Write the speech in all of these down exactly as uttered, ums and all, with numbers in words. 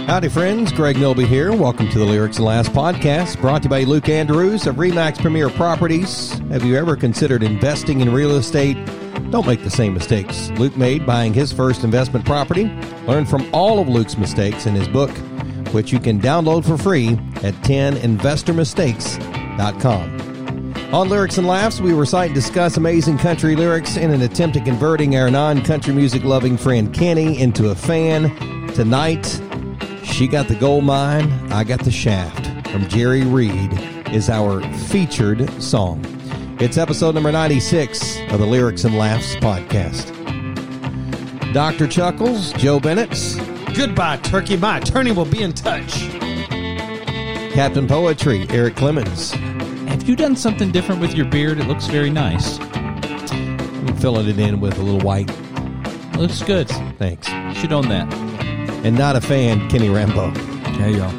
Howdy, friends. Greg Milby here. Welcome to the Lyrics and Laughs podcast, brought to you by Luke Andrews of RE/MAX Premier Properties. Have you ever considered investing in real estate? Don't make the same mistakes Luke made buying his first investment property. Learn from all of Luke's mistakes in his book, which you can download for free at ten investor mistakes dot com. On Lyrics and Laughs, we recite and discuss amazing country lyrics in an attempt at converting our non-country music-loving friend Kenny into a fan. Tonight, She Got the Gold Mine, I Got the Shaft from Jerry Reed is our featured song. It's episode number ninety-six of the Lyrics and Laughs podcast. Doctor Chuckles, Joe Bennett. Goodbye, Turkey. My attorney will be in touch. Captain Poetry, Eric Clemens. Have you done something different with your beard? It looks very nice. I'm filling it in with a little white. It looks good. Thanks. You should own that. And not a fan, Kenny Rambo. Hey, y'all.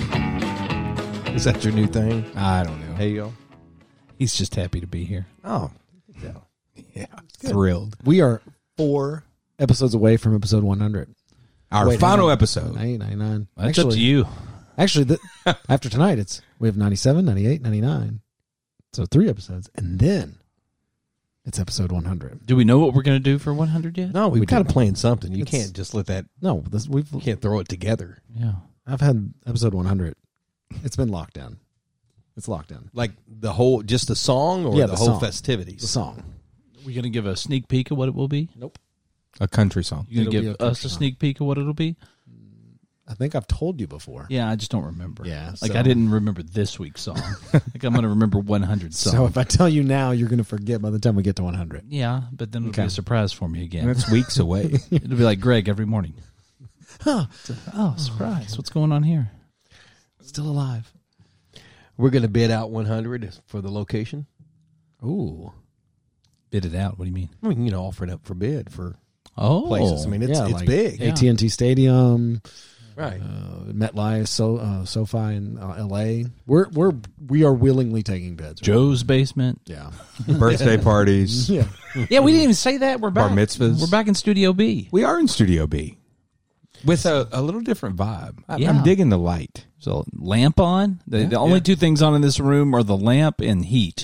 Is that your new thing? I don't know. Hey, y'all. He's just happy to be here. Oh, yeah. Yeah, thrilled. We are four episodes away from episode one hundred. Our Wait, final hang on. episode. ninety, ninety-nine. That's actually, up to you. Actually, the, after tonight, it's we have ninety-seven, ninety-eight, ninety-nine. So three episodes. And then it's episode one hundred. Do we know what we're going to do for one hundred yet? No, we've We got to don't. plan something. You It's- can't just let that, No, this, we've. you can't throw it together. Yeah. I've had episode one hundred. It's been locked down. It's locked down. Like the whole, just the song or Yeah, the, the whole song. festivities? The song. We going to give a sneak peek of what it will be? Nope. A country song. You going to It'll give be a us a country sneak peek of what it'll be? I think I've told you before. Yeah, I just don't remember. Yeah, Like so- I didn't remember this week's song. Like I'm going to remember one hundred songs. So if I tell you now, you're going to forget by the time we get to one hundred. yeah, but then it'll Okay. be a surprise for me again. That's weeks away. It'll be like Greg every morning. Huh. Oh, surprise. What's going on here? Still alive. We're going to bid out one hundred for the location. Ooh. Bid it out. What do you mean? I mean, you know, offer it up for bid for Oh. places. I mean, it's, yeah, it's like big. Yeah. A T and T Stadium, Right. uh, MetLife, so uh, SoFi in uh, L A. We're we're we are willingly taking bids. Right? Joe's basement. Yeah. Birthday parties. Yeah. Yeah, we didn't even say that. We're Bar back. mitzvahs. We're back in Studio B. We are in Studio B with a, a little different vibe. I, Yeah. I'm digging the light. So lamp on. The, the only two things on in this room are the lamp and heat.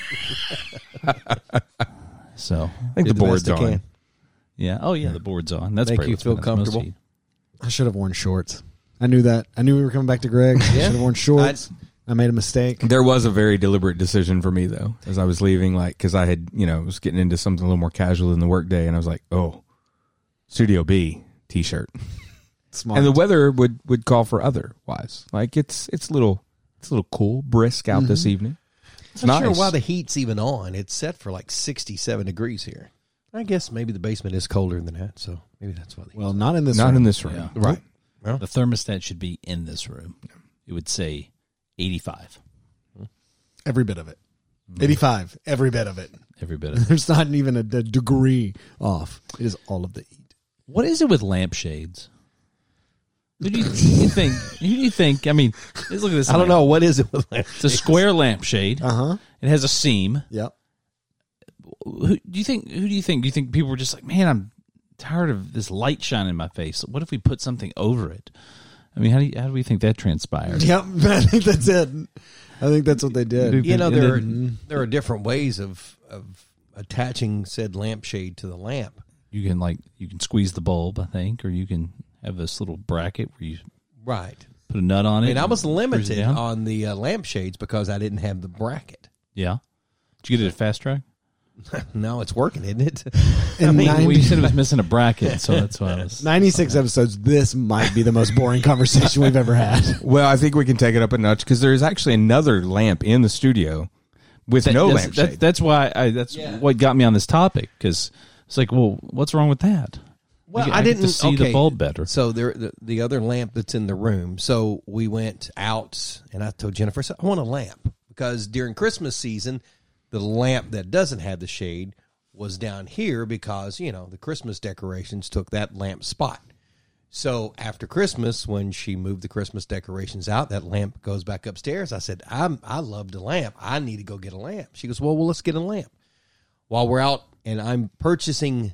So I think Did the the board's best I on. can. yeah. Oh yeah, the board's on. That's Make probably you what's feel been the most comfortable? heat. I should have worn shorts. I knew that. I knew we were coming back to Greg. I should have worn shorts. I made a mistake. There was a very deliberate decision for me, though, as I was leaving, like, because I had, you know, was getting into something a little more casual in the workday, and I was like, oh, Studio B t-shirt. Smart. And the weather would, would call for otherwise. Like, it's it's a little it's a little cool, brisk out this evening. It's I'm not nice. sure why the heat's even on. It's set for like sixty-seven degrees here. I guess maybe the basement is colder than that, so maybe that's why. The well, not in this. Not room. in this room. Yeah. right. Well, The thermostat should be in this room. It would say eighty-five. Every bit of it. eighty-five. Every bit of it. Every bit of it. There's not even a, a degree off. It is all of the heat. What is it with lampshades? Who do you, who do you think? Who do you think? I mean, let's look at this. I don't lamp. know what is it with It's a square lampshade. Uh huh. It has a seam. Yep. Who do you think? Who do you think? Do you think people were just like, man, I'm tired of this light shining in my face. What if we put something over it? I mean, how do you, how do we think that transpired? Yep. I think that's it. I think that's what they did. You know, And there are, then- there are different ways of of attaching said lampshade to the lamp. You can like you can squeeze the bulb, I think, or you can have this little bracket where you Right. put a nut on I it. mean, I was and screws it limited down. on the uh, lampshades because I didn't have the bracket. Yeah. Did you get it at Fast Track? No, it's working, isn't it? In I mean, Well, ninety you said it was missing a bracket, so that's why I was. ninety-six episodes, this might be the most boring conversation we've ever had. Well, I think we can take it up a notch because there's actually another lamp in the studio with That- no that's, lampshade. that- that's why I. That's Yeah. what got me on this topic because it's like, well, what's wrong with that? Well, get- I I get didn't to see okay. the bulb better. So there, the, the other lamp that's in the room. So we went out, and I told Jennifer, I said, I want a lamp because during Christmas season, the lamp that doesn't have the shade was down here because, you know, the Christmas decorations took that lamp spot. So after Christmas, when she moved the Christmas decorations out, that lamp goes back upstairs. I said, I'm, I loved a lamp. I need to go get a lamp. She goes, well, well, let's get a lamp. While we're out and I'm purchasing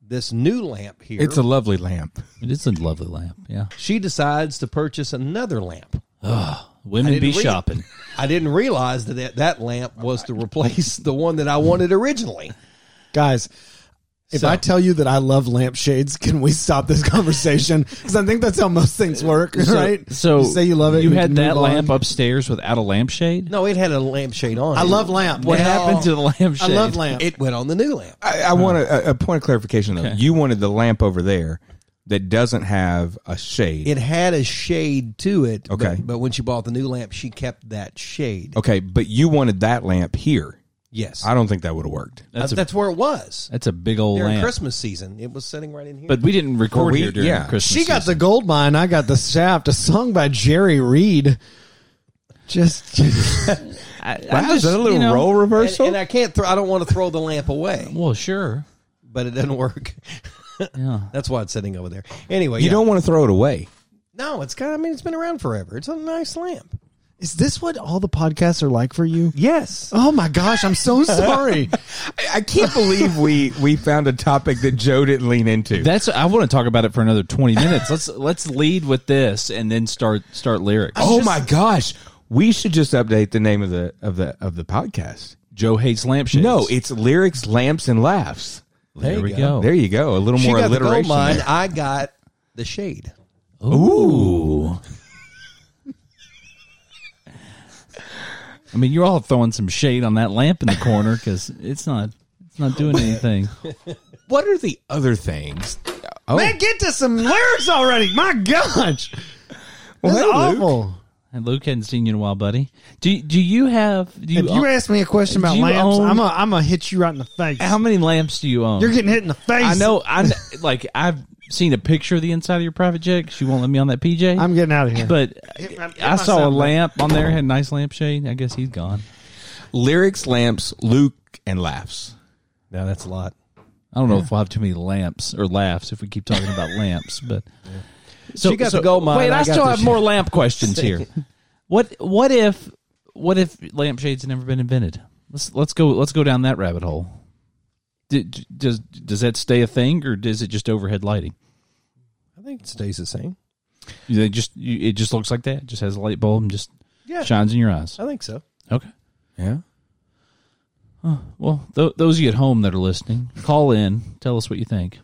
this new lamp here. It's a lovely lamp. It is a lovely lamp. Yeah. She decides to purchase another lamp. Women didn't be read- shopping. I didn't realize that that, that lamp was to replace the one that I wanted originally. Guys, if So- I tell you that I love lampshades, can we stop this conversation? Because I think that's how most things work, right? So you say you love it. You we had can that move on. lamp upstairs without a lampshade? No, it had a lampshade on. I it. love lamp. What Now- happened to the lampshade? I love lamp. It went on the new lamp. I, I want a, a point of clarification though. Okay. You wanted the lamp over there that doesn't have a shade. It had a shade to it. Okay. But, but when she bought the new lamp, she kept that shade. okay, but you wanted that lamp here. Yes. I don't think that would have worked. That's Uh, a, that's where it was. that's a big old During lamp. Christmas season. It was sitting right in here. But we didn't record Well, we- here during yeah. Christmas She got the season. gold mine. I got the shaft. A song by Jerry Reed. Just, just I, Wow, I'm is just, that a little you know, role and, reversal? and I can't throw I don't want to throw the lamp away, Well, sure. but it doesn't work. Yeah. That's why it's sitting over there. Anyway, you yeah. don't want to throw it away. No, it's kind of I mean it's been around forever. It's a nice lamp. is this what all the podcasts are like for you? Yes. Oh my gosh, I'm so sorry. I, I can't believe we we found a topic that Joe didn't lean into. That's I want to talk about it for another twenty minutes. Let's let's lead with this and then start start lyrics. oh my gosh, we should just update the name of the of the of the podcast. Joe hates lampshades. No, it's lyrics, lamps, and laughs. there you we go. go. There you go. A little She more got the gold alliteration. mine. there. I got the shade. Ooh. I mean, you're all throwing some shade on that lamp in the corner because it's not it's not doing anything. What are the other things? Oh, Man, get to some lyrics already. My gosh. well, That's hey, Luke. awful. And Luke hadn't seen you in a while, buddy. Do do you have? Do you, If you ask me a question about do you lamps, own- I'm gonna I'm gonna hit you right in the face. how many lamps do you own? You're getting hit in the face. I know. I kn- like I've seen a picture of the inside of your private jet. She won't let me on that P J. I'm getting out of here. but Hit my- hit I my saw a sound button. lamp on there, had a nice lampshade. I guess he's gone. Lyrics, lamps, Luke, and laughs. Now that's a lot. I don't know if we'll have too many lamps or laughs if we keep talking about lamps. But so, She got so- the gold mine, Wait, I I, got still the have sh- more lamp questions here. What what if what if lampshades had never been invented? Let's let's go let's go down that rabbit hole. Did, does does that stay a thing, or does it just overhead lighting? I think it stays the same. They just you, it just looks like that. It just has a light bulb and just Yeah. shines in your eyes. I think so. Okay. Yeah. Well, th- those of you at home that are listening, call in. Tell us what you think.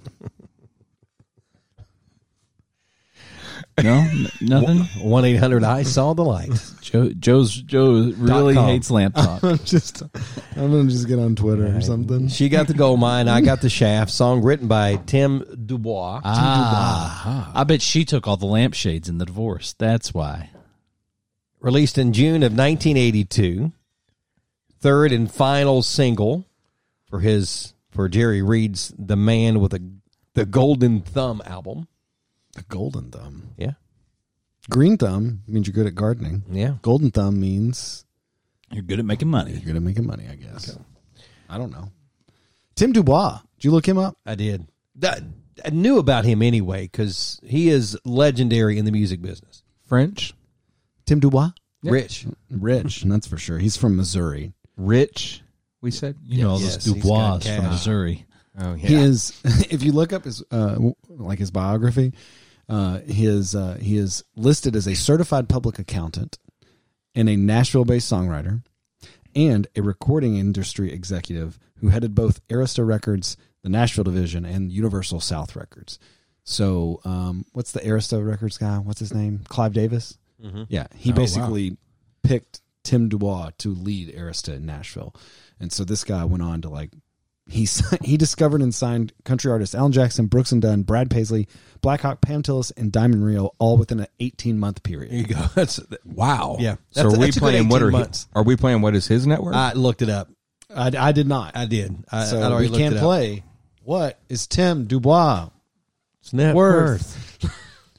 No, N- nothing. one eight hundred I saw the light. Joe, Joe's Joe really com. hates lamp talk. I'm just I'm gonna just get on Twitter or something. She got the gold mine. I got the shaft. Song written by Tim Dubois. Ah, I bet she took all the lampshades in the divorce. That's why. Released in June of nineteen eighty-two. Third and final single for his for Jerry Reed's "The Man with a, the Golden Thumb" album. The golden thumb. Yeah, Green thumb means you're good at gardening. yeah. Golden thumb means You're good at making money. you're good at making money, I guess. I don't know. Tim Dubois. Did you look him up? I did. That, I knew about him anyway because he is legendary in the music business. French. Tim Dubois? Rich. Rich, that's for sure. He's from Missouri. Rich, we said. You know all Yes, those he's got Dubois from cash. Missouri. Oh, yeah. He is. If you look up his uh, like his biography, uh, his uh, he is listed as a certified public accountant and a Nashville-based songwriter and a recording industry executive who headed both Arista Records, the Nashville division, and Universal South Records. So, um, what's the Arista Records guy? What's his name? Clive Davis. Mm-hmm. Yeah, he Oh, basically picked Tim Dubois to lead Arista in Nashville, and so this guy went on to like he he discovered and signed country artists Alan Jackson, Brooks and Dunn, Brad Paisley, Blackhawk, Pam Tillis, and Diamond Rio, all within an eighteen month period. There you go. That's, Wow. Yeah. So That's- are we that's a good playing what are eighteen he- months. are we playing what is his network? I looked it up. I, I did not. I did. I, so I'd already we looked can't it up. play. What is Tim Dubois It's net worth? worth.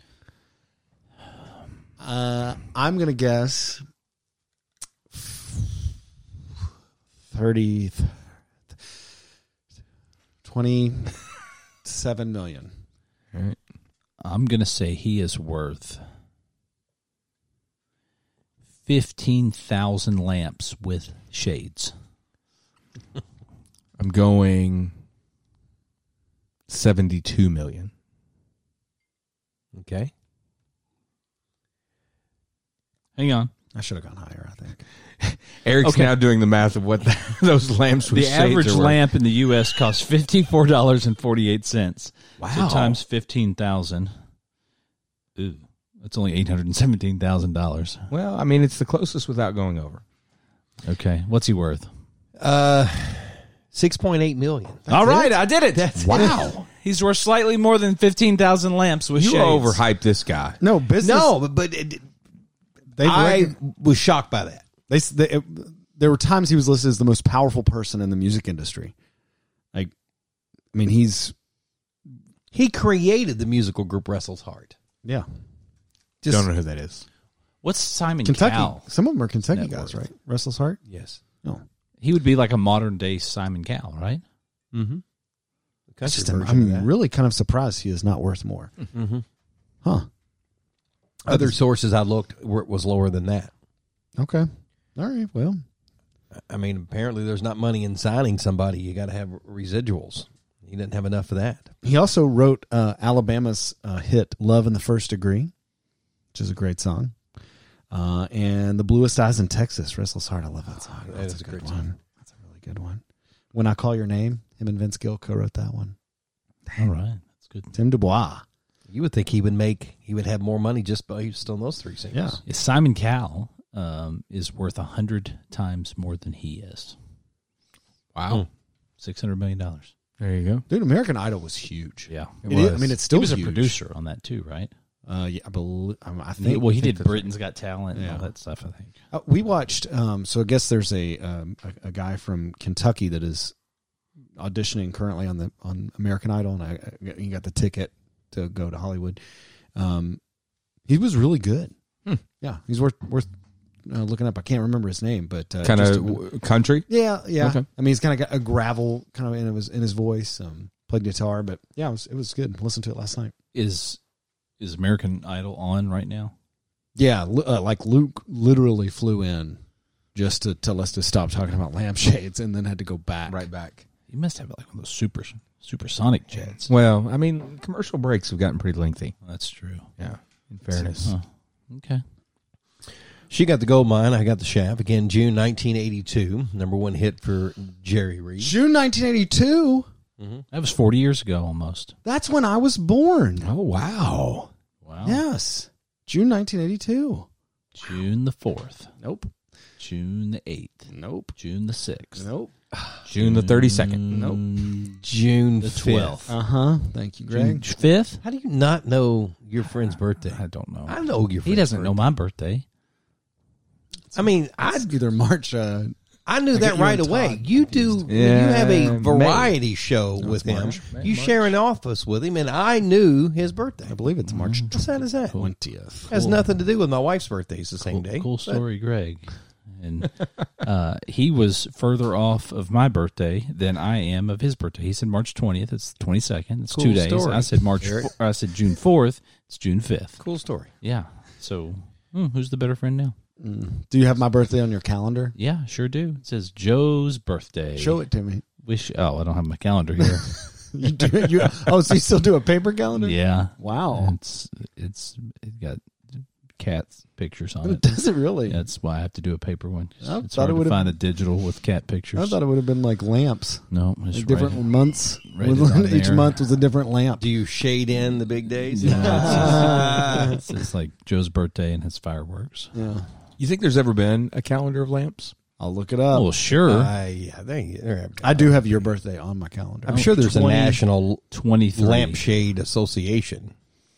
Uh, I'm gonna guess thirty, twenty-seven million. I'm going to say he is worth fifteen thousand lamps with shades. I'm going seventy-two million. Okay. Hang on. I should have gone higher, I think. Eric's Okay. now doing the math of what the, those lamps with The shades average are worth. lamp in the U S costs fifty-four dollars and forty-eight cents. Wow. So times fifteen thousand. Ooh, that's only eight hundred seventeen thousand dollars. Well, I mean, it's the closest without going over. Okay, what's he worth? Uh, six point eight million. All right, I did it. That's Wow. He's worth slightly more than fifteen thousand lamps with You shades. overhyped this guy. No, business. No, but, but it, They've I rec- was shocked by that. They, they it, there were times he was listed as the most powerful person in the music industry. Like, I mean, he's He created the musical group Russell's Heart. yeah, Just, Don't know who that is. What's Simon Kentucky. Cowell? Some of them are Kentucky Net guys, worth. right? Russell's Heart. Yes. No, He would be like a modern day Simon Cowell, right? Mm-hmm. The it's country just, I'm, version of I'm that. really kind of surprised he is not worth more. Mm-hmm. Huh? Other sources I looked were, was lower than that. Okay. All right. Well, I mean, apparently there's not money in signing somebody. You got to have residuals. He didn't have enough of that. he also wrote uh, Alabama's uh, hit "Love in the First Degree," which is a great song. Uh, and "The Bluest Eyes in Texas," Russell's Heart. I love that song. That That's is a a good great one. song. That's a really good one. "When I Call Your Name," him and Vince Gill co-wrote that one. All right, that's good. Tim Dubois. You would think he would make, he would have more money just by just on those three singles. Yeah. Simon Cowell um, is worth a hundred times more than he is. Wow. Six hundred million dollars. There you go. Dude, American Idol was huge. Yeah, It It is- was. I mean, it's he still was a huge. producer on that too, right? Uh, yeah, I believe. Um, I He- think. well, he I think did that's- Britain's Got Talent and Yeah. all that stuff. I think. Uh, we watched. Um, so I guess there's a, um, a a guy from Kentucky that is auditioning currently on the on American Idol, and I, I he got the ticket to go to Hollywood. Um, he was really good. Hmm. Yeah, he's worth worth uh, looking up. I can't remember his name, but uh, Kind just a- of country. yeah, yeah. Okay. I mean, he's kind of got a gravel kind of in his in his voice. Um, played guitar, but yeah, it was it was good. Listened to it last night. Is is American Idol on right now? Yeah, Lu- uh, like Luke literally flew in just to tell us to stop talking about lampshades, and then had to go back. Right back. You must have like one of those super supersonic jets. Well, I mean, commercial breaks have gotten pretty lengthy. That's true. Yeah. In fairness. Huh. Okay. She got the gold mine. I got the shaft. Again, June nineteen eighty-two. Number one hit for Jerry Reed. June nineteen eighty-two. That was forty years ago almost. That's when I was born. Oh, wow. Wow. Yes, June nineteen eighty-two. June the fourth. Nope. June the eighth. Nope. June the sixth. Nope. June the thirty-second. Nope. June The fifth. twelfth. Uh huh. Thank you, June Greg. fifth? How do you not know your friend's birthday? I don't know. I know your friend's He doesn't know birthday. my birthday. I mean, I It's either March. Uh, I knew I that get you right and away. Todd You do. confused. when you have a Yeah, variety show No, with it's him. March. You share an office with him, and I knew his birthday. I believe it's March How sad is that? twentieth. Has nothing to do with my wife's birthday. It's the same day. Cool But story, Greg. And uh, he was further off of my birthday than I am of his birthday. He said March twentieth. It's the twenty-second. It's Cool two days. story, I said March. Eric. I said June fourth. It's June fifth. Cool story. Yeah. So hmm, who's the better friend now? Do you have my birthday on your calendar? Yeah, sure do. It says Joe's birthday. Show it to me. Wish. Oh, I don't have my calendar here. You do. You, oh, so you still do a paper calendar? Yeah. Wow. It's it's it got cats pictures on It it. does it really? That's why I have to do a paper one. I It's thought hard it to would've- find a digital with cat pictures. I thought it would have been like lamps. no, it's Like different right. months. right on Each there. month was a different lamp. Do you shade in the big days? Yeah, it's, it's, it's like Joe's birthday and his fireworks. Yeah. You think there's ever been a calendar of lamps? I'll look it up. well, sure. Uh, yeah, they, they're, I do have your birthday on my calendar. I'm sure there's twenty a national twenty-three lampshade association.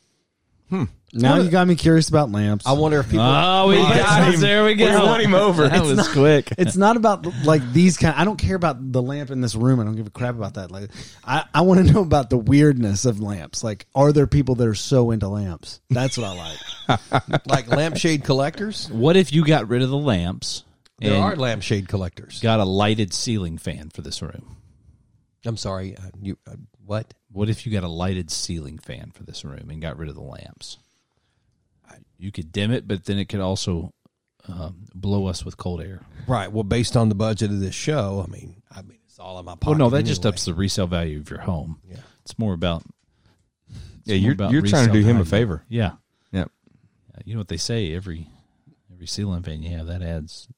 Now you got me curious about lamps. I wonder if people. Oh, we got him. There we go. We won him over. That was quick. It's not about like these kind. I don't care about the lamp in this room. I don't give a crap about that. Like, I, I want to know about the weirdness of lamps. Like, are there people that are so into lamps? That's what I like. like lampshade collectors. What if you got rid of the lamps There and are lampshade collectors. got a lighted ceiling fan for this room? I'm sorry. Uh, you uh, what? What if you got a lighted ceiling fan for this room and got rid of the lamps? You could dim it, but then it could also um, blow us with cold air. Right. Well, based on the budget of this show, I mean, I mean, it's all in my pocket. Well, no, that just anyway. ups the resale value of your home. Yeah. It's more about. it's Yeah, more you're about you're trying to do resale him a value. favor. Yeah. Yep. Yeah, you know what they say? Every every ceiling fan you have that adds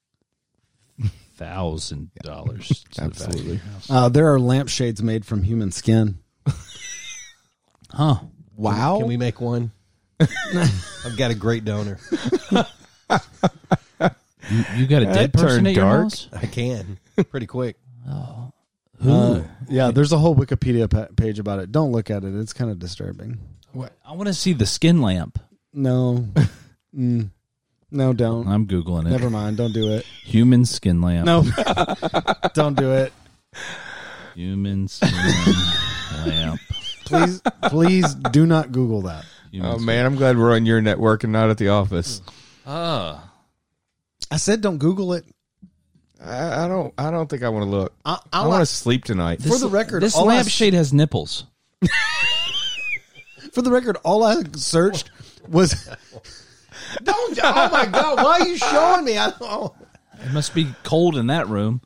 thousand dollars. Absolutely. Uh, there are lampshades made from human skin. Huh? Wow. Can we make one? I've got a great donor. You, you got a dead That person turned at your dark. house? I can pretty quick. Who? Uh, yeah, there's a whole Wikipedia pa- page about it. Don't look at it. It's kind of disturbing. I want to see the skin lamp. No. mm. No, don't. I'm googling it. Never mind. Don't do it. Human skin lamp. No. Don't do it. Human skin lamp. Please, please do not Google that. Human Oh skin- man, I'm glad we're on your network and not at the office. Ah. I said don't Google it. I, I don't. I don't think I want to look. I, I I want to sleep tonight. For the record, this all I- lampshade has nipples. For the record, all I searched was. Don't! Oh my God! Why are you showing me? I don't. It must be cold in that room.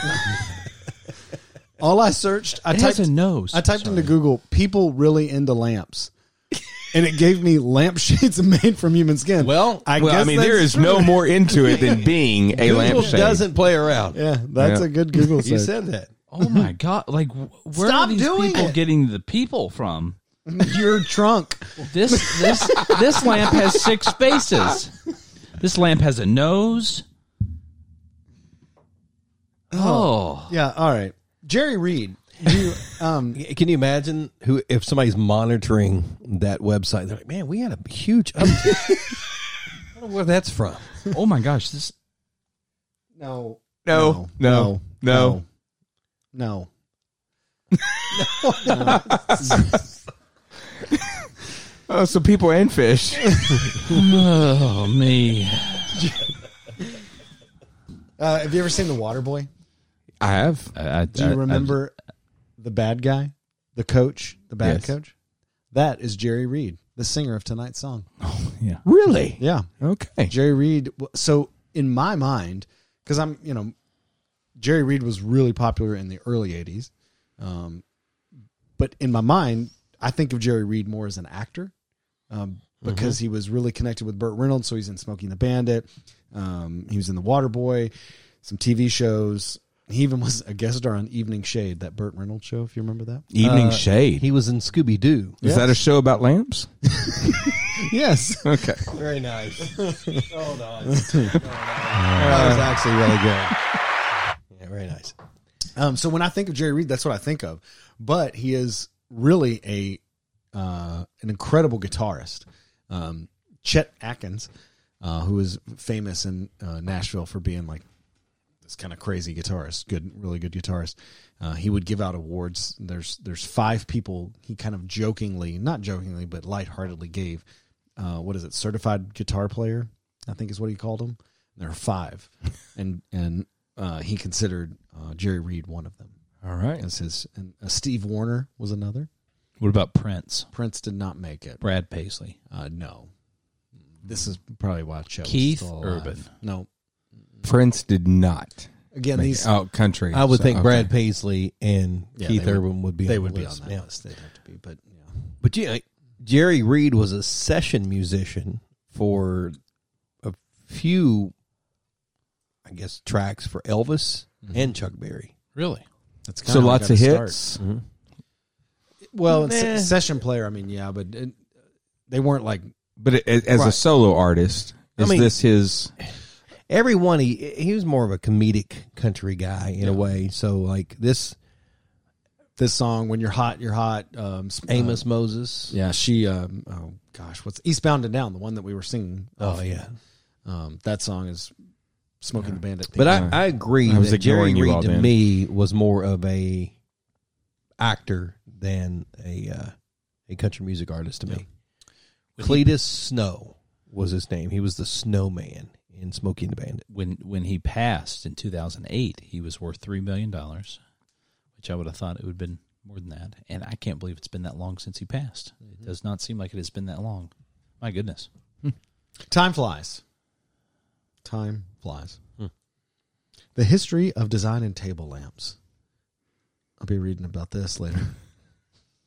All I searched, I It typed has a nose. I typed Sorry. into Google "people really into lamps," and it gave me lampshades made from human skin. Well, I well, guess I mean, there that's is no true. more into it than being a Google lampshade. doesn't play around. Yeah, that's Yeah. a good Google You search. said that. Oh my god! Like, wh- where Stop are these doing people it. getting the people from? Your trunk. This this this lamp has six faces. This lamp has a nose. Oh, Yeah. All right. Jerry Reed. You, um, Can you imagine who if somebody's monitoring that website? They're like, "Man, we had a huge uptick." I don't know where that's from. oh my gosh! This no. No, no, no. No. Oh, so people and fish. oh me. Uh, have you ever seen The Waterboy? I have. I, I, Do you I- remember the bad guy, the coach, the bad Yes. coach? That is Jerry Reed, the singer of tonight's song. yeah. Really? Yeah. Okay. Jerry Reed. So in my mind, because I'm, you know, Jerry Reed was really popular in the early eighties. Um, but in my mind, I think of Jerry Reed more as an actor um, because he was really connected with Burt Reynolds. So he's in Smokey and the Bandit. Um, he was in The Waterboy, some T V shows. He even was a guest star on Evening Shade, that Burt Reynolds show, if you remember that. Evening Uh, Shade. He was in Scooby Doo. Is that a show about lamps? Yes. Okay. Very nice. Hold on. That was actually really good. Yeah, very nice. Um, so when I think of Jerry Reed, that's what I think of. But he is really a uh, an incredible guitarist. Um, Chet Atkins, uh, who is famous in uh, Nashville for being like this kind of crazy guitarist, good, really good guitarist. Uh, he would give out awards. There's there's five people he kind of jokingly, not jokingly, but lightheartedly gave. Uh, what is it? Certified guitar player, I think is what he called them. There are five, and and uh, he considered uh, Jerry Reed one of them. All right. As his, and uh, Steve Wariner was another. What about Prince? Prince did not make it. Brad Paisley. Uh, no, this is probably why Chet was Keith still alive. Urban. No, Prince did not. again Make these it. Oh, country. I would So, think okay. Brad Paisley and Yeah, Keith they would- Urban would be they on would the be list. on that Yeah. list. They'd have to be, but yeah. But yeah, Jerry Reed was a session musician for a few, I guess, tracks for Elvis and Chuck Berry. Really? That's So kinda lots how of it got hits. started. Well, it's Nah. a session player. I mean, yeah, but it, they weren't like But it, as a Right. solo artist, I is mean- this his? Everyone, he he was more of a comedic country guy in a way. So like this this song. When you're hot, you're hot. Um, s- Amos uh, Moses. yeah, she. Um, oh gosh, what's Eastbound and Down? The one that we were singing. Oh yeah. Um, that song is Smoking the Bandit. But theme. I, I agree I was that Jerry ignoring you Reed all to then. me was more of a actor than a uh, a country music artist to me. Cletus Snow was his name. He was the snowman in Smokey and the Bandit. When when he passed in two thousand eight, he was worth three million dollars, which I would have thought it would have been more than that. And I can't believe it's been that long since he passed. It does not seem like it has been that long. My goodness. Time flies. Time flies. The history of design in table lamps. I'll be reading about this later.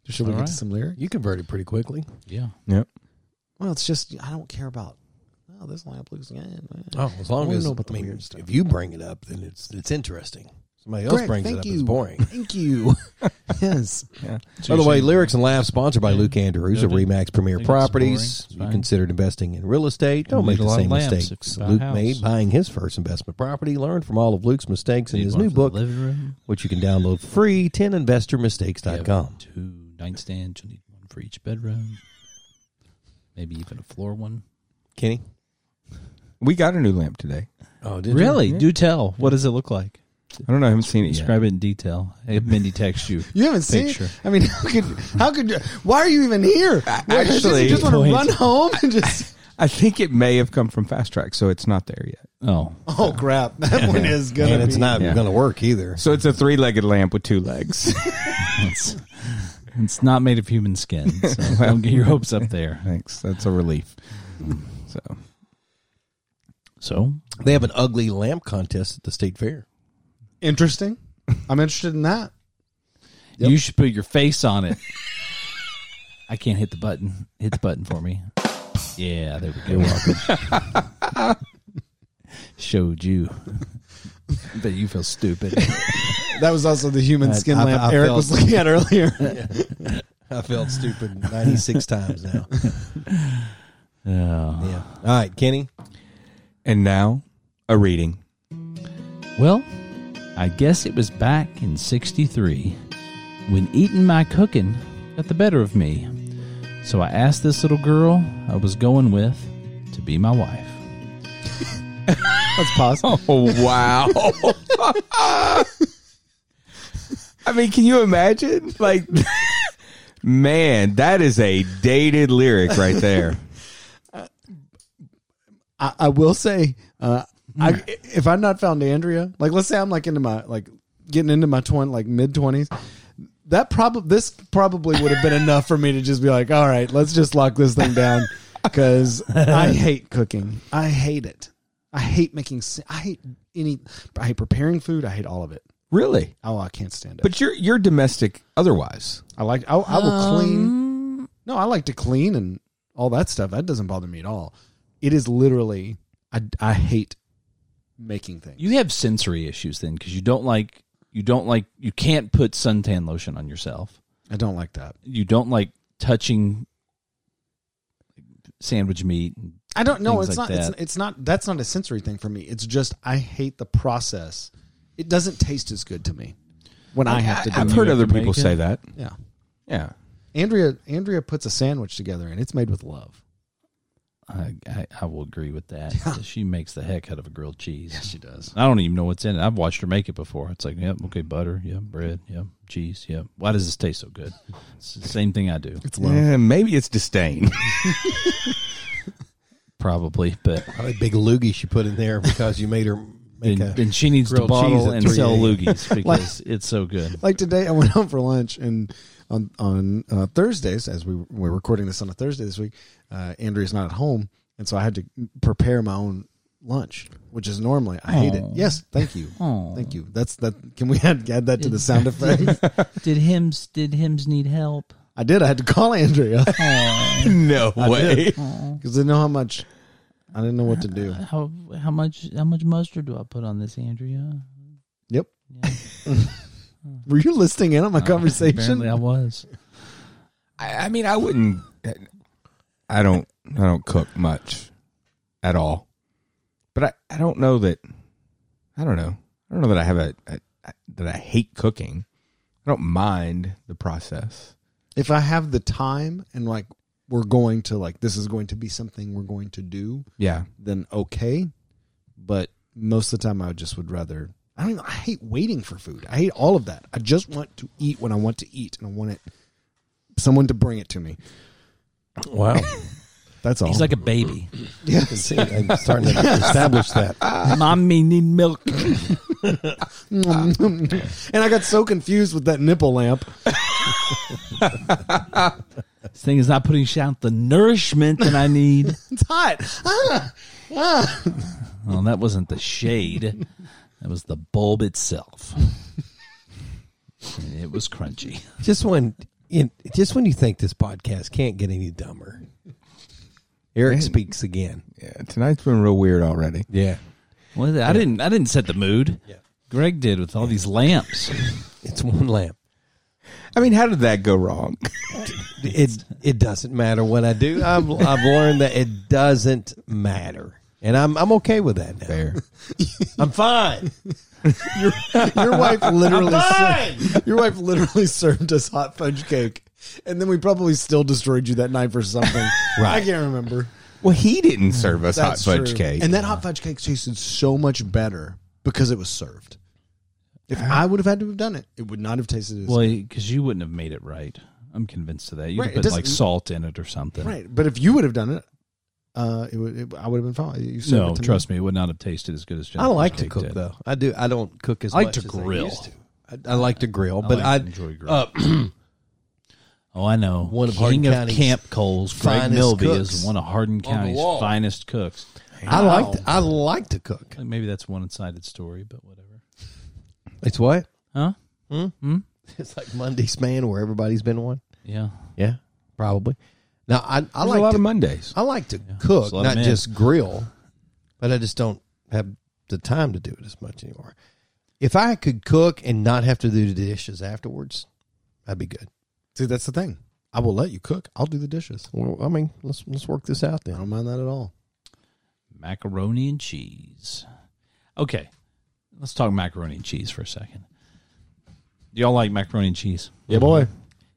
Should we All get right. to some lyrics? You converted pretty quickly. Yeah. Yep. Well, it's just I don't care about. Oh, this lamp looks good. Oh, as long I wanna as know about the I mean, weird stuff. if you bring it up, then it's it's interesting. Somebody else Greg, brings it thank up, you. it's boring. Thank you. Yes. Yeah. By the way, Lyrics and Laughs sponsored by Luke Andrews of Noted. Remax Premier Think it's Properties. boring. It's You fine. considered investing in real estate. Don't You make need a the lot of same lamps if mistakes you buy a Luke house. made buying his first investment property. Learn from all of Luke's mistakes in Need his one new for the book, living room. which you can download free, ten investor mistakes You dot have com. Two nightstands. You'll need one for each bedroom. Maybe even a floor one. Kenny? We got a new lamp today. Oh, did Really? you? Do tell. What does it look like? I don't know. I haven't seen it yet. Describe it in detail. Have Mindy text you. You haven't seen Picture. it? I mean, how could how could you? Why are you even here? What, actually- you just want to Point. run home and just. I think it may have come from Fast Track, so it's not there yet. Oh. Oh crap! That one is gonna. And it's be, not Yeah. going to work either. So it's a three-legged lamp with two legs. It's, it's not made of human skin. So don't get your hopes up there. Thanks. That's a relief. So So, They have an ugly lamp contest at the state fair. interesting. I'm interested in that. Yep. you should put your face on it. I can't hit the button. Hit the button for me. Yeah, there we go. You're welcome. Showed you. But you feel stupid. That was also the human I- skin I- lamp I Eric felt- was looking at earlier. I felt stupid ninety-six times now. Oh. Yeah. All right, Kenny. and now a reading. Well, I guess it was back in sixty-three when eating my cooking got the better of me. So I asked this little girl I was going with to be my wife. Let's pause. Oh wow! I mean, can you imagine? Like, man, that is a dated lyric right there. I, I will say, uh, I if I'd not found Andrea, like let's say I'm like into my like getting into my twenty like mid twenties, that probably this probably would have been enough for me to just be like, all right, let's just lock this thing down because I hate cooking. I hate it. I hate making. s- I hate any. I hate preparing food. I hate all of it. Really? Oh, I can't stand it. But you're you're domestic otherwise. I like. I, I will clean. No, I like to clean and all that stuff. That doesn't bother me at all. It is literally. I I hate making things. You have sensory issues then because you don't like you don't like you can't put suntan lotion on yourself. I don't like that. You don't like touching sandwich meat. I don't know. Things It's like not. It's, that. it's not. That's not a sensory thing for me. It's just I hate the process. It doesn't taste as good to me when I have to do I've it. heard have other to people make say it? that. Yeah, Yeah. Andrea. Andrea puts a sandwich together and it's made with love. I, I, I will agree with that. She makes the heck out of a grilled cheese. She does. I don't even know what's in it. I've watched her make it before. It's like, yep, okay, butter, yep, bread, yep, cheese, yep. Why does this taste so good? It's the same thing I do, It's love. Yeah, maybe it's disdain. probably. But Probably big loogie she put in there because you made her make and, a. and she needs to grilled cheese bottle at and three sell a.m. loogies because it's so good. Like today, I went home for lunch, and on on uh, Thursdays, as we we're recording this on a Thursday this week, uh, Andrea's not at home, and so I had to prepare my own lunch, which is normally I hate it. Aw. Yes, thank you, Aw. thank you. That's that. Can we add, add that to the sound effect? Did hymns did hymns need help? I did. I had to call Andrea No way. because I didn't know how much. I didn't know what to do. How how much how much mustard do I put on this, Andrea? Yep. Yeah. Were you listening in on my conversation? Apparently, I was. I, I mean, I wouldn't. I don't. I don't cook much at all. But I, I don't know that. I don't know. I don't know that I have a, a, a that I hate cooking. I don't mind the process. If I have the time and like we're going to like this is going to be something we're going to do, Yeah. then okay. But most of the time, I just would rather. I don't. Even, I hate waiting for food. I hate all of that. I just want to eat when I want to eat, and I want it someone to bring it to me. Wow. That's all. He's like a baby. yeah. See, I'm starting to establish that. Mommy need milk. And I got so confused with that nipple lamp. This thing is not putting out the nourishment that I need. It's hot. Ah, ah. Well, that wasn't the shade. That was the bulb itself. And it was crunchy. Just when it, just when you think this podcast can't get any dumber, Eric speaks again. Yeah, tonight's been real weird already. Yeah, Well, I didn't. I didn't set the mood. Yeah. Greg did with all these lamps. it's one lamp. I mean, how did that go wrong? It it doesn't matter what I do. I've I've learned that it doesn't matter, and I'm I'm okay with that now. Fair. I'm fine. Your, your wife literally I'm ser- your wife literally served us hot fudge cake, and then we probably still destroyed you that night for something. Right. I can't remember. Well, he didn't serve us That's hot fudge true. cake. And that hot fudge cake tasted so much better because it was served. If I would have had to have done it, it would not have tasted as Well, because you wouldn't have made it right. I'm convinced of that. You'd Right, have it put like doesn't- salt in it or something. right. But if you would have done it, uh, it would. It, I would have been fine. You served No, it to trust me, it would not have tasted as good as I Jennifer's like to cake cook did. though. I do. I don't cook as I like much to as grill. I used to. I, I like to grill, I but like I to enjoy grill. uh, Oh, I know. One of King Hardin of County's Camp Coals, Greg finest Milby cooks is one of Hardin County's wall. finest cooks. I like to, I like to cook. Maybe that's one sided story, but whatever. It's what? Huh? It's like Monday's Man, where everybody's been one. Yeah. Yeah, probably. Now I I There's like a lot to, of Mondays. I like to cook, It's a lot of not men. just grill, but I just don't have the time to do it as much anymore. If I could cook and not have to do the dishes afterwards, that'd be good. See, that's the thing. I will let you cook. I'll do the dishes. Well, I mean, let's let's work this out I then. don't mind that at all. Macaroni and cheese. Okay. Let's talk macaroni and cheese for a second. Do y'all like macaroni and cheese? Yeah, boy.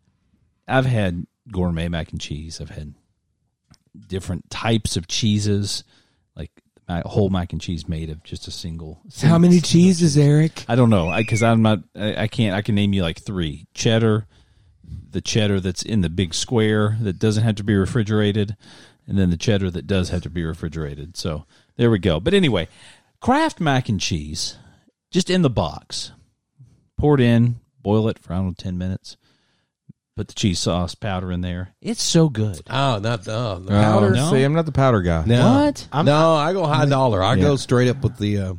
I've had gourmet mac and cheese. I've had different types of cheeses, like a whole mac and cheese made of just a single. How many cheeses, Eric? I don't know, because I'm not. I, I can't. I can name you like three: cheddar, the cheddar that's in the big square that doesn't have to be refrigerated, and then the cheddar that does have to be refrigerated. So there we go. But anyway, Kraft mac and cheese, just in the box, pour it in, boil it for I don't know ten minutes. Put the cheese sauce powder in there. It's so good. Oh, not the, oh, the Oh, powder. No? See, I'm not the powder guy. No. What? I'm- no, I go high dollar. I Yeah. go straight up with the uh,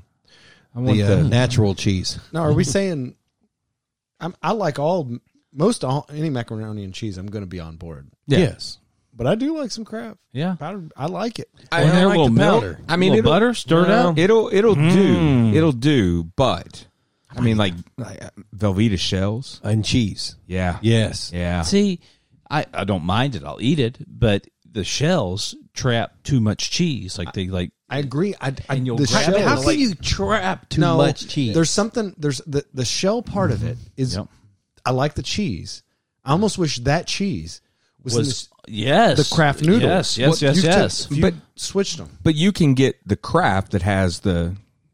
I want the, uh, the natural cheese. Now, are we saying? I'm, I like all most all, any macaroni and cheese. I'm going to be on board, Yeah. Yes. but I do like some Kraft Yeah. powder. I like it. I, Well, I there, a like little the milk. powder. I mean, little it'll- butter stirred well, up. It'll it'll Mm. do it'll do, but I mean, like, like uh, Velveeta shells. And cheese. Yeah, Yes. yeah. See, I, I don't mind it. I'll eat it, but the shells trap too much cheese. Like they like. I agree. I, I And you'll the grab shell, it How and can like- you trap too no, much cheese? There's something. There's the the shell part of it is. Yep. I like the cheese. I almost wish that cheese was, in Was yes the, the Kraft noodles. Yes, yes, What yes, you took- yes. if you But- switched them. But you can get the Kraft that has the,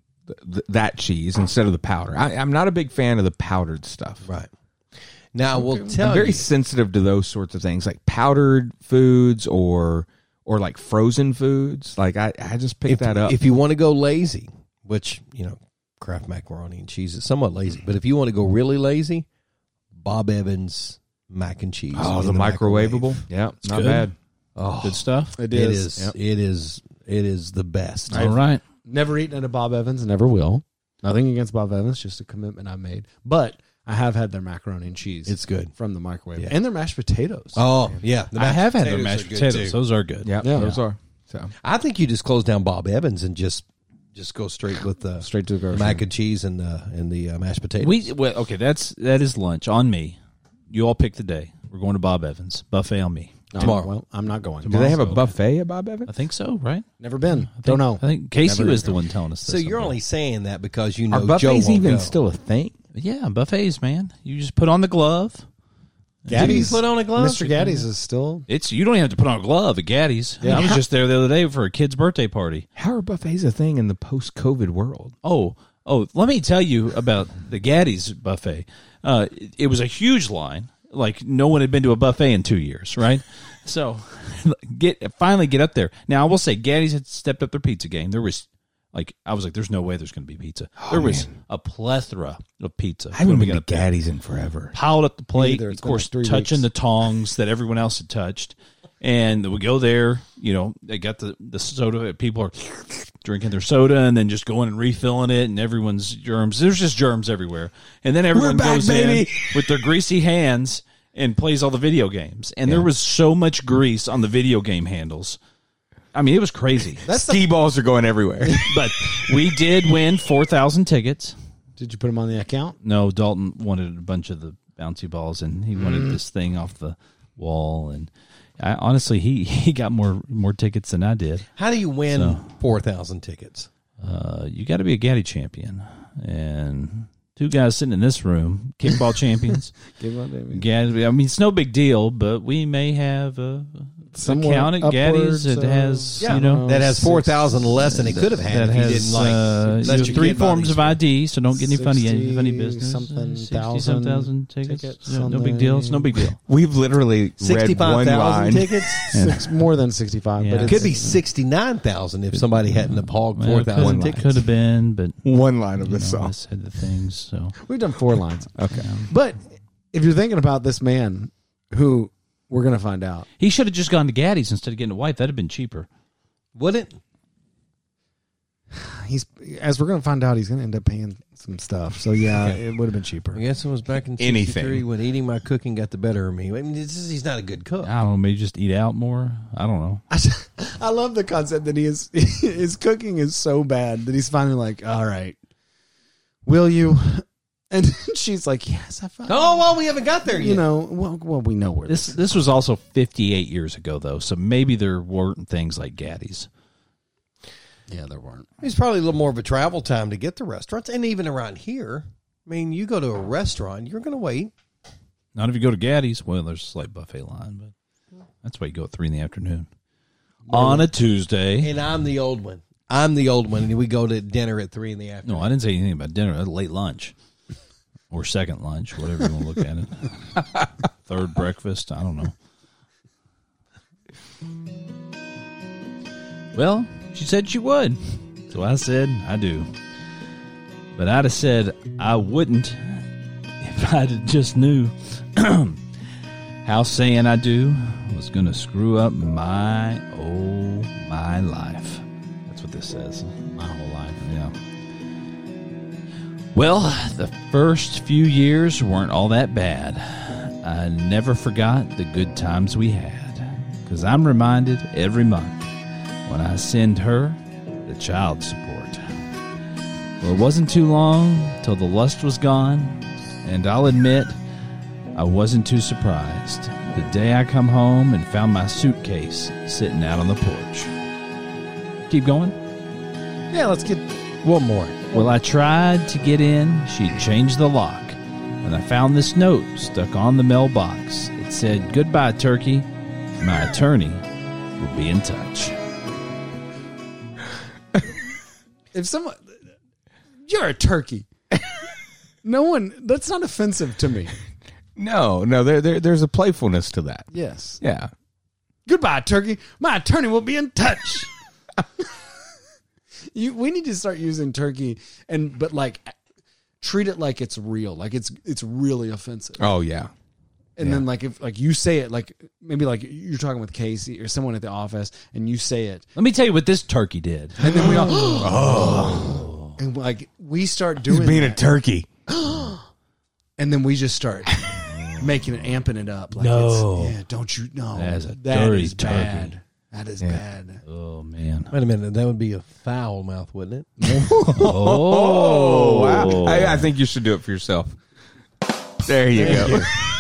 the that cheese instead of the powder. I, I'm not a big fan of the powdered stuff. right. Now, we'll tell I'm very you. sensitive to those sorts of things, like powdered foods or or like frozen foods. Like I, I just pick if, that up. if you want to go lazy, which, you know, Kraft macaroni and cheese is somewhat lazy, but if you want to go really lazy, Bob Evans mac and cheese. oh, in the, microwave. microwavable. Yeah, not good. bad. Oh, Good stuff. It it is. is. It is. It is the best. All right. Never eaten at a Bob Evans. Never will. Nothing against Bob Evans. Just a commitment I made. But I have had their macaroni and cheese. It's good. from the microwave Yeah. and their mashed potatoes. Oh, yeah. The I mashed have had their potatoes mashed are good, potatoes. too. Those are good. Yeah, Yeah. those are. So I think you just close down Bob Evans and just just go straight with the Straight to the the grocery. mac and cheese and the and the uh, mashed potatoes. We well, okay. That's that is lunch on me. You all pick the day. We're going to Bob Evans buffet on me. No, tomorrow. Well, I'm not going. do they have a so- buffet at Bob Evans? I think so. Right? Never been. I think, Don't know. I think Casey Never was been. the one telling us this. so you're someday. only saying that because you know Are Joe buffets won't even go. still a thing? Yeah, buffets, man. You just put on the glove. Gaddy's. put on a glove? Mister Gaddy's is still. It's you don't even have to put on a glove at Gaddy's. I was just there the other day for a kid's birthday party. How are buffets a thing in the post-COVID world? Oh, oh, let me tell you about the Gaddy's buffet. Uh, it, it was a huge line. Like no one had been to a buffet in two years, right? So get finally get up there. Now I will say Gaddy's had stepped up their pizza game. There was like I was like, there's no way there's going to be pizza. there was a plethora of pizza. I haven't when we been got to up there. Gaddy's in forever. Piled up the plate, either. of It's been course, like three touching weeks. the tongs that everyone else had touched. And we go there, you know, they got the, the soda. People are drinking their soda and then just going and refilling it, and everyone's germs. There's just germs everywhere. And then everyone back, goes baby. in with their greasy hands and plays all the video games. And there was so much grease on the video game handles. I mean, it was crazy. That's Ski balls are going everywhere. But we did win four thousand tickets. Did you put them on the account? No, Dalton wanted a bunch of the bouncy balls, and he wanted this thing off the wall. And I, honestly, he, he got more more tickets than I did. How do you win So- four thousand tickets? Uh, you got to be a Gaddy champion. And two guys sitting in this room, kickball champions. Give up, David. Gaddy, I mean, it's no big deal, but we may have a Somewhere account at upwards Gaddy's that of- has, Yeah, you know, that has four thousand less than it could have had that if you has didn't like uh, let you your have three kid buy forms these. of I D, so don't get any funny sixty funny business. something sixty thousand some thousand tickets. tickets No, on no big the- deal. It's no big deal. We've literally read sixty-five one thousand line. tickets. Six, more than sixty-five, Yeah. but It it's, Could be sixty-nine thousand if somebody hadn't have hogged Well, four it thousand could- tickets. Could have been, but One line of you the know, I song. said the things. So we've done four lines. Okay. But if you're thinking about this man, who we're going to find out, he should have just gone to Gaddy's instead of getting a wife. That'd have been cheaper. Would it? he's as we're going to find out, he's going to end up paying some stuff. So yeah, Okay. it would have been cheaper. I guess it was back in Anything. sixty-three when eating my cooking got the better of me. I mean, this is, he's not a good cook. I don't know. Maybe just eat out more. I don't know. I, I love the concept that he is his cooking is so bad that he's finally like, all right, will you? And she's like, yes, I found. Oh, well, we haven't got there yet. You know, well, well, we know where This this was also fifty-eight years ago, though, so maybe there weren't things like Gaddy's. Yeah, there weren't. It's probably a little more of a travel time to get to restaurants, and even around here. I mean, you go to a restaurant, you're going to wait. Not if you go to Gaddy's. Well, there's a slight buffet line, but that's why you go at three in the afternoon on a Tuesday. And I'm the old one. I'm the old one, and we go to dinner at three in the afternoon. No, I didn't say anything about dinner. That's late lunch or second lunch, whatever you want to look at it. Third breakfast. I don't know. Well, she said she would, so I said I do. But I'd have said I wouldn't if I'd have just knew how saying I do was going to screw up my oh my life. That's what this says. My whole life. Yeah. Well, the first few years weren't all that bad. I never forgot the good times we had, because I'm reminded every month when I send her the child support. Well, it wasn't too long till the lust was gone, and I'll admit I wasn't too surprised the day I come home and found my suitcase sitting out on the porch. Keep going? Yeah, let's get One more. Well, I tried to get in. She'd changed the lock. And I found this note stuck on the mailbox. It said, "Goodbye, Turkey. My attorney will be in touch." if someone you're a turkey. No one. That's not offensive to me. No, no, there, there, there's a playfulness to that. Yes. Yeah. Goodbye, turkey. My attorney will be in touch. You, we need to start using turkey, and but like treat it like it's real, like it's it's really offensive. Oh, yeah. And yeah. then like if like you say it, like maybe like you're talking with Casey or someone at the office, and you say it, Let me tell you what this turkey did. and then we all oh, and like we start doing He's being that, a turkey. and then we just start making it, amping it up. Like No. it's, yeah, don't you know That is a that dirty is turkey. bad. That is Yeah. bad. Oh, man. Wait a minute. That would be a foul mouth, wouldn't it? Oh, wow. I, I think you should do it for yourself. There you go.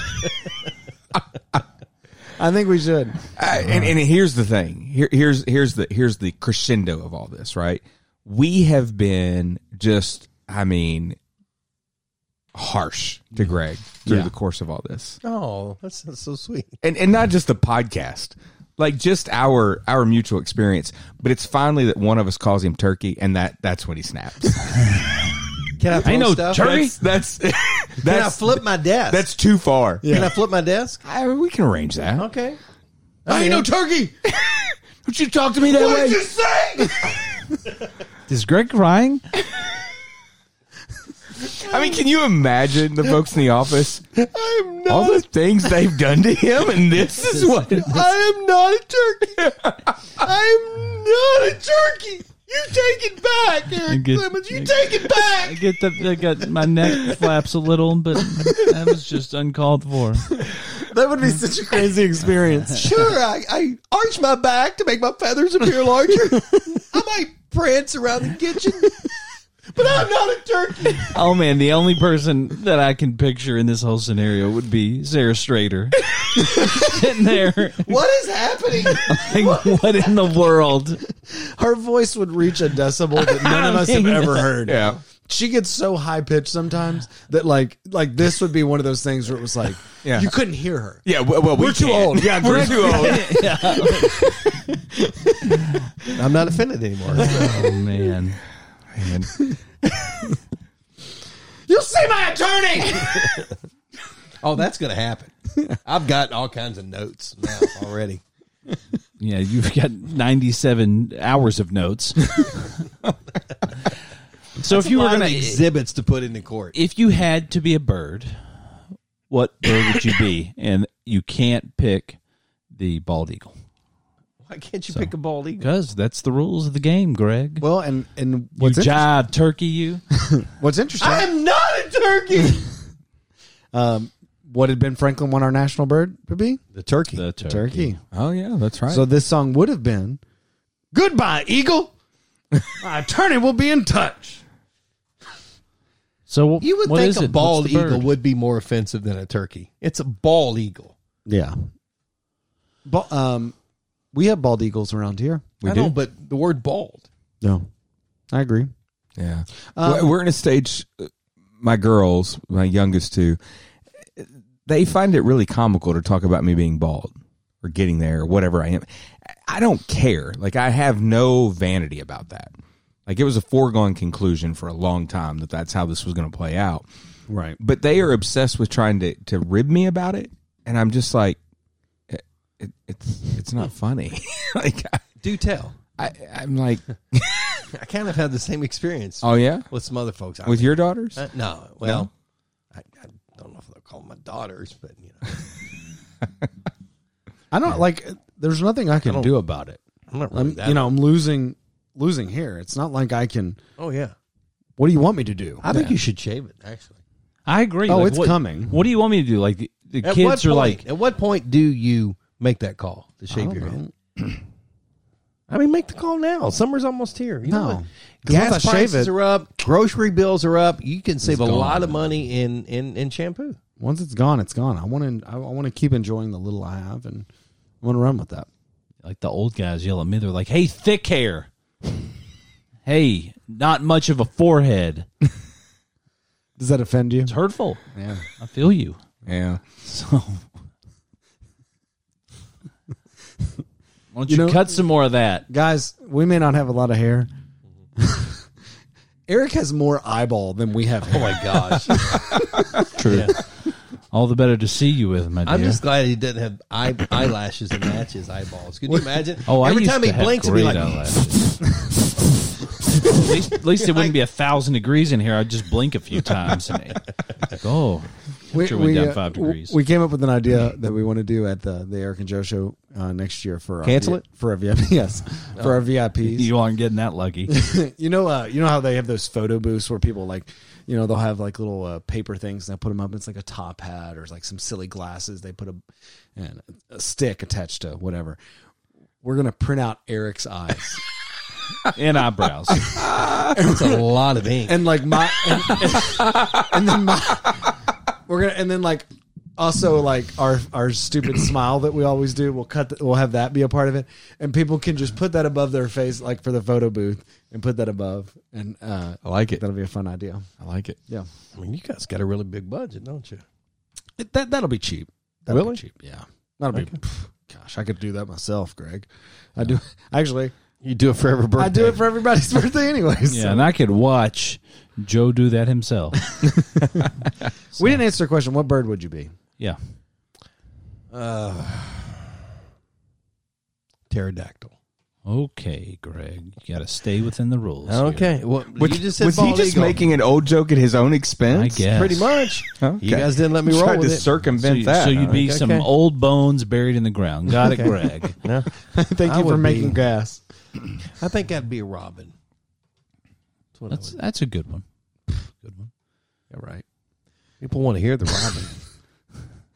I think we should. I, and, and here's the thing. Here, here's here's the here's the crescendo of all this, right? We have been just, I mean, harsh to Greg through Yeah. the course of all this, Oh, that's, that's so sweet. and and not just the podcast, like just our our mutual experience. But it's finally that one of us calls him turkey, and that that's when he snaps. Can I throw Ain't no stuff? turkey. That's that's Can I that's, flip my desk? that's too far. Can I flip my desk? I, we can arrange that. Okay. I ain't no turkey. Would you talk to me that What way? did you say? Is Greg crying? I mean, can you imagine the folks in the office? I'm not. All the things they've done to him, and this is what. I am not a turkey. I'm not a turkey. You take it back, I Eric get- Clemens. You take it I back. get the I got my neck flaps a little, but that was just uncalled for. That would be such a crazy experience. Sure, I, I arch my back to make my feathers appear larger. I might prance around the kitchen, but I'm not a turkey. Oh man, the only person that I can picture in this whole scenario would be Sarah Strader sitting there. What is happening? Like, what in the world? Her voice would reach a decibel that none of us have ever heard. Yeah. She gets so high pitched sometimes that like like this would be one of those things where it was like Yeah. you couldn't hear her. Yeah, well, well we We're too can't. old. Yeah, We're too old. I'm not offended anymore. Oh man. Man. You'll see my attorney. Oh, that's going to happen. I've got all kinds of notes now already. Yeah, you've got ninety-seven hours of notes. So if you were going to exhibits to put into court, if you had to be a bird, what bird would you be? And you can't pick the bald eagle why can't you pick a bald eagle? because that's the rules of the game, Greg. Well, and and You what's inter- jive turkey, you. what's interesting? I'm not a turkey. Um, what had Ben Franklin won our national bird to be? The turkey. The turkey. Turkey. Oh, yeah, that's right. So this song would have been "Goodbye, Eagle. My attorney will be in touch." So You would what think is a it? bald What's the bird? eagle would be more offensive than a turkey. It's a bald eagle. Yeah. But um, we have bald eagles around here. we I do. know, but the word bald. No, I agree. Yeah. Um, We're- We're in a stage, uh, my girls, my youngest two, they find it really comical to talk about me being bald or getting there or whatever I am. I don't care. Like, I have no vanity about that. Like, it was a foregone conclusion for a long time that that's how this was going to play out. Right. But they are obsessed with trying to, to rib me about it. And I'm just like, it, it, it's it's not funny. Like, I, Do tell. I, I'm like, I kind of had the same experience oh, yeah? with some other folks. I With mean, your daughters? uh, no, well, I, I don't know if they'll call them my daughters, but you know, I don't like. There's nothing I can don't- do about it. I'm not really I'm, that. you know, I'm losing losing hair. It's not like I can. oh yeah, What do you want me to do? I think you should shave it. Actually, I agree. Oh, Like, it's what- coming. What do you want me to do? Like the, the at what kids are point, like, at what point do you make that call to I shave don't your know. head? I mean, make the call now. Summer's almost here. You know No. what? 'Cause once I Gas shave prices it- are up. Grocery bills are up. You can save a gone. lot of money in, in, in shampoo. Once it's gone, it's gone. I want to. I want to keep enjoying the little I have, and I want to run with that. like the old guys yell at me. They're like, "Hey, thick hair. Hey, not much of a forehead." Does that offend you? It's hurtful. Yeah. I feel you. Yeah. So, why don't you, You know- cut some more of that? Guys, we may not have a lot of hair. Eric has more eyeball than we have. Oh my gosh! True. All the better to see you with, my dear. I'm just glad he didn't have eye, eyelashes that match his eyeballs. Can you imagine? oh, I Every used time to he have blinks, it'd be great like, eyelashes. at, least, at least it wouldn't be a thousand degrees in here. I'd just blink a few times. And it, like, oh, temperature went down uh, five degrees. we came up with an idea that we want to do at the, the Eric and Joe show uh, next year for our Cancel V- it? for our V I P. Yes, for our V I Ps. you aren't getting that lucky. you know, uh, you know how they have those photo booths where people like, you know, they'll have like little uh, paper things and they put them up. It's like a top hat or like some silly glasses. They put a, and a stick attached to whatever. We're gonna print out Eric's eyes And eyebrows. that's a lot of ink. and like my, and, and, and then my, we're gonna, and then like also like our our stupid smile that we always do. We'll cut, the, we'll have that be a part of it, and people can just put that above their face, like for the photo booth, and put that above, and uh, I like it. that'll be a fun idea. I like it. Yeah. I mean, you guys got a really big budget, don't you? It, that that'll be cheap. That'll Really? be cheap. Yeah, that'll be. pff, Gosh, I could do that myself, Greg. I do actually. You do it for every birthday. I do it for everybody's birthday, anyways. Yeah, and I could watch Joe do that himself. We didn't answer the question. What bird would you be? Yeah. Uh, pterodactyl. Okay, Greg. You got to stay within the rules. here. Okay. Well, Was, you just said was he bald just eagle. making an old joke at his own expense? I guess. Pretty much. Okay. You guys didn't let me roll Tried with to it. circumvent So, that. so you'd be Okay. some old bones buried in the ground. Got it, Greg. No, Thank I you for would making be- gas. I think I'd be a robin. That's what That's I would. that's a good one. Good one. Yeah, right. People want to hear the robin.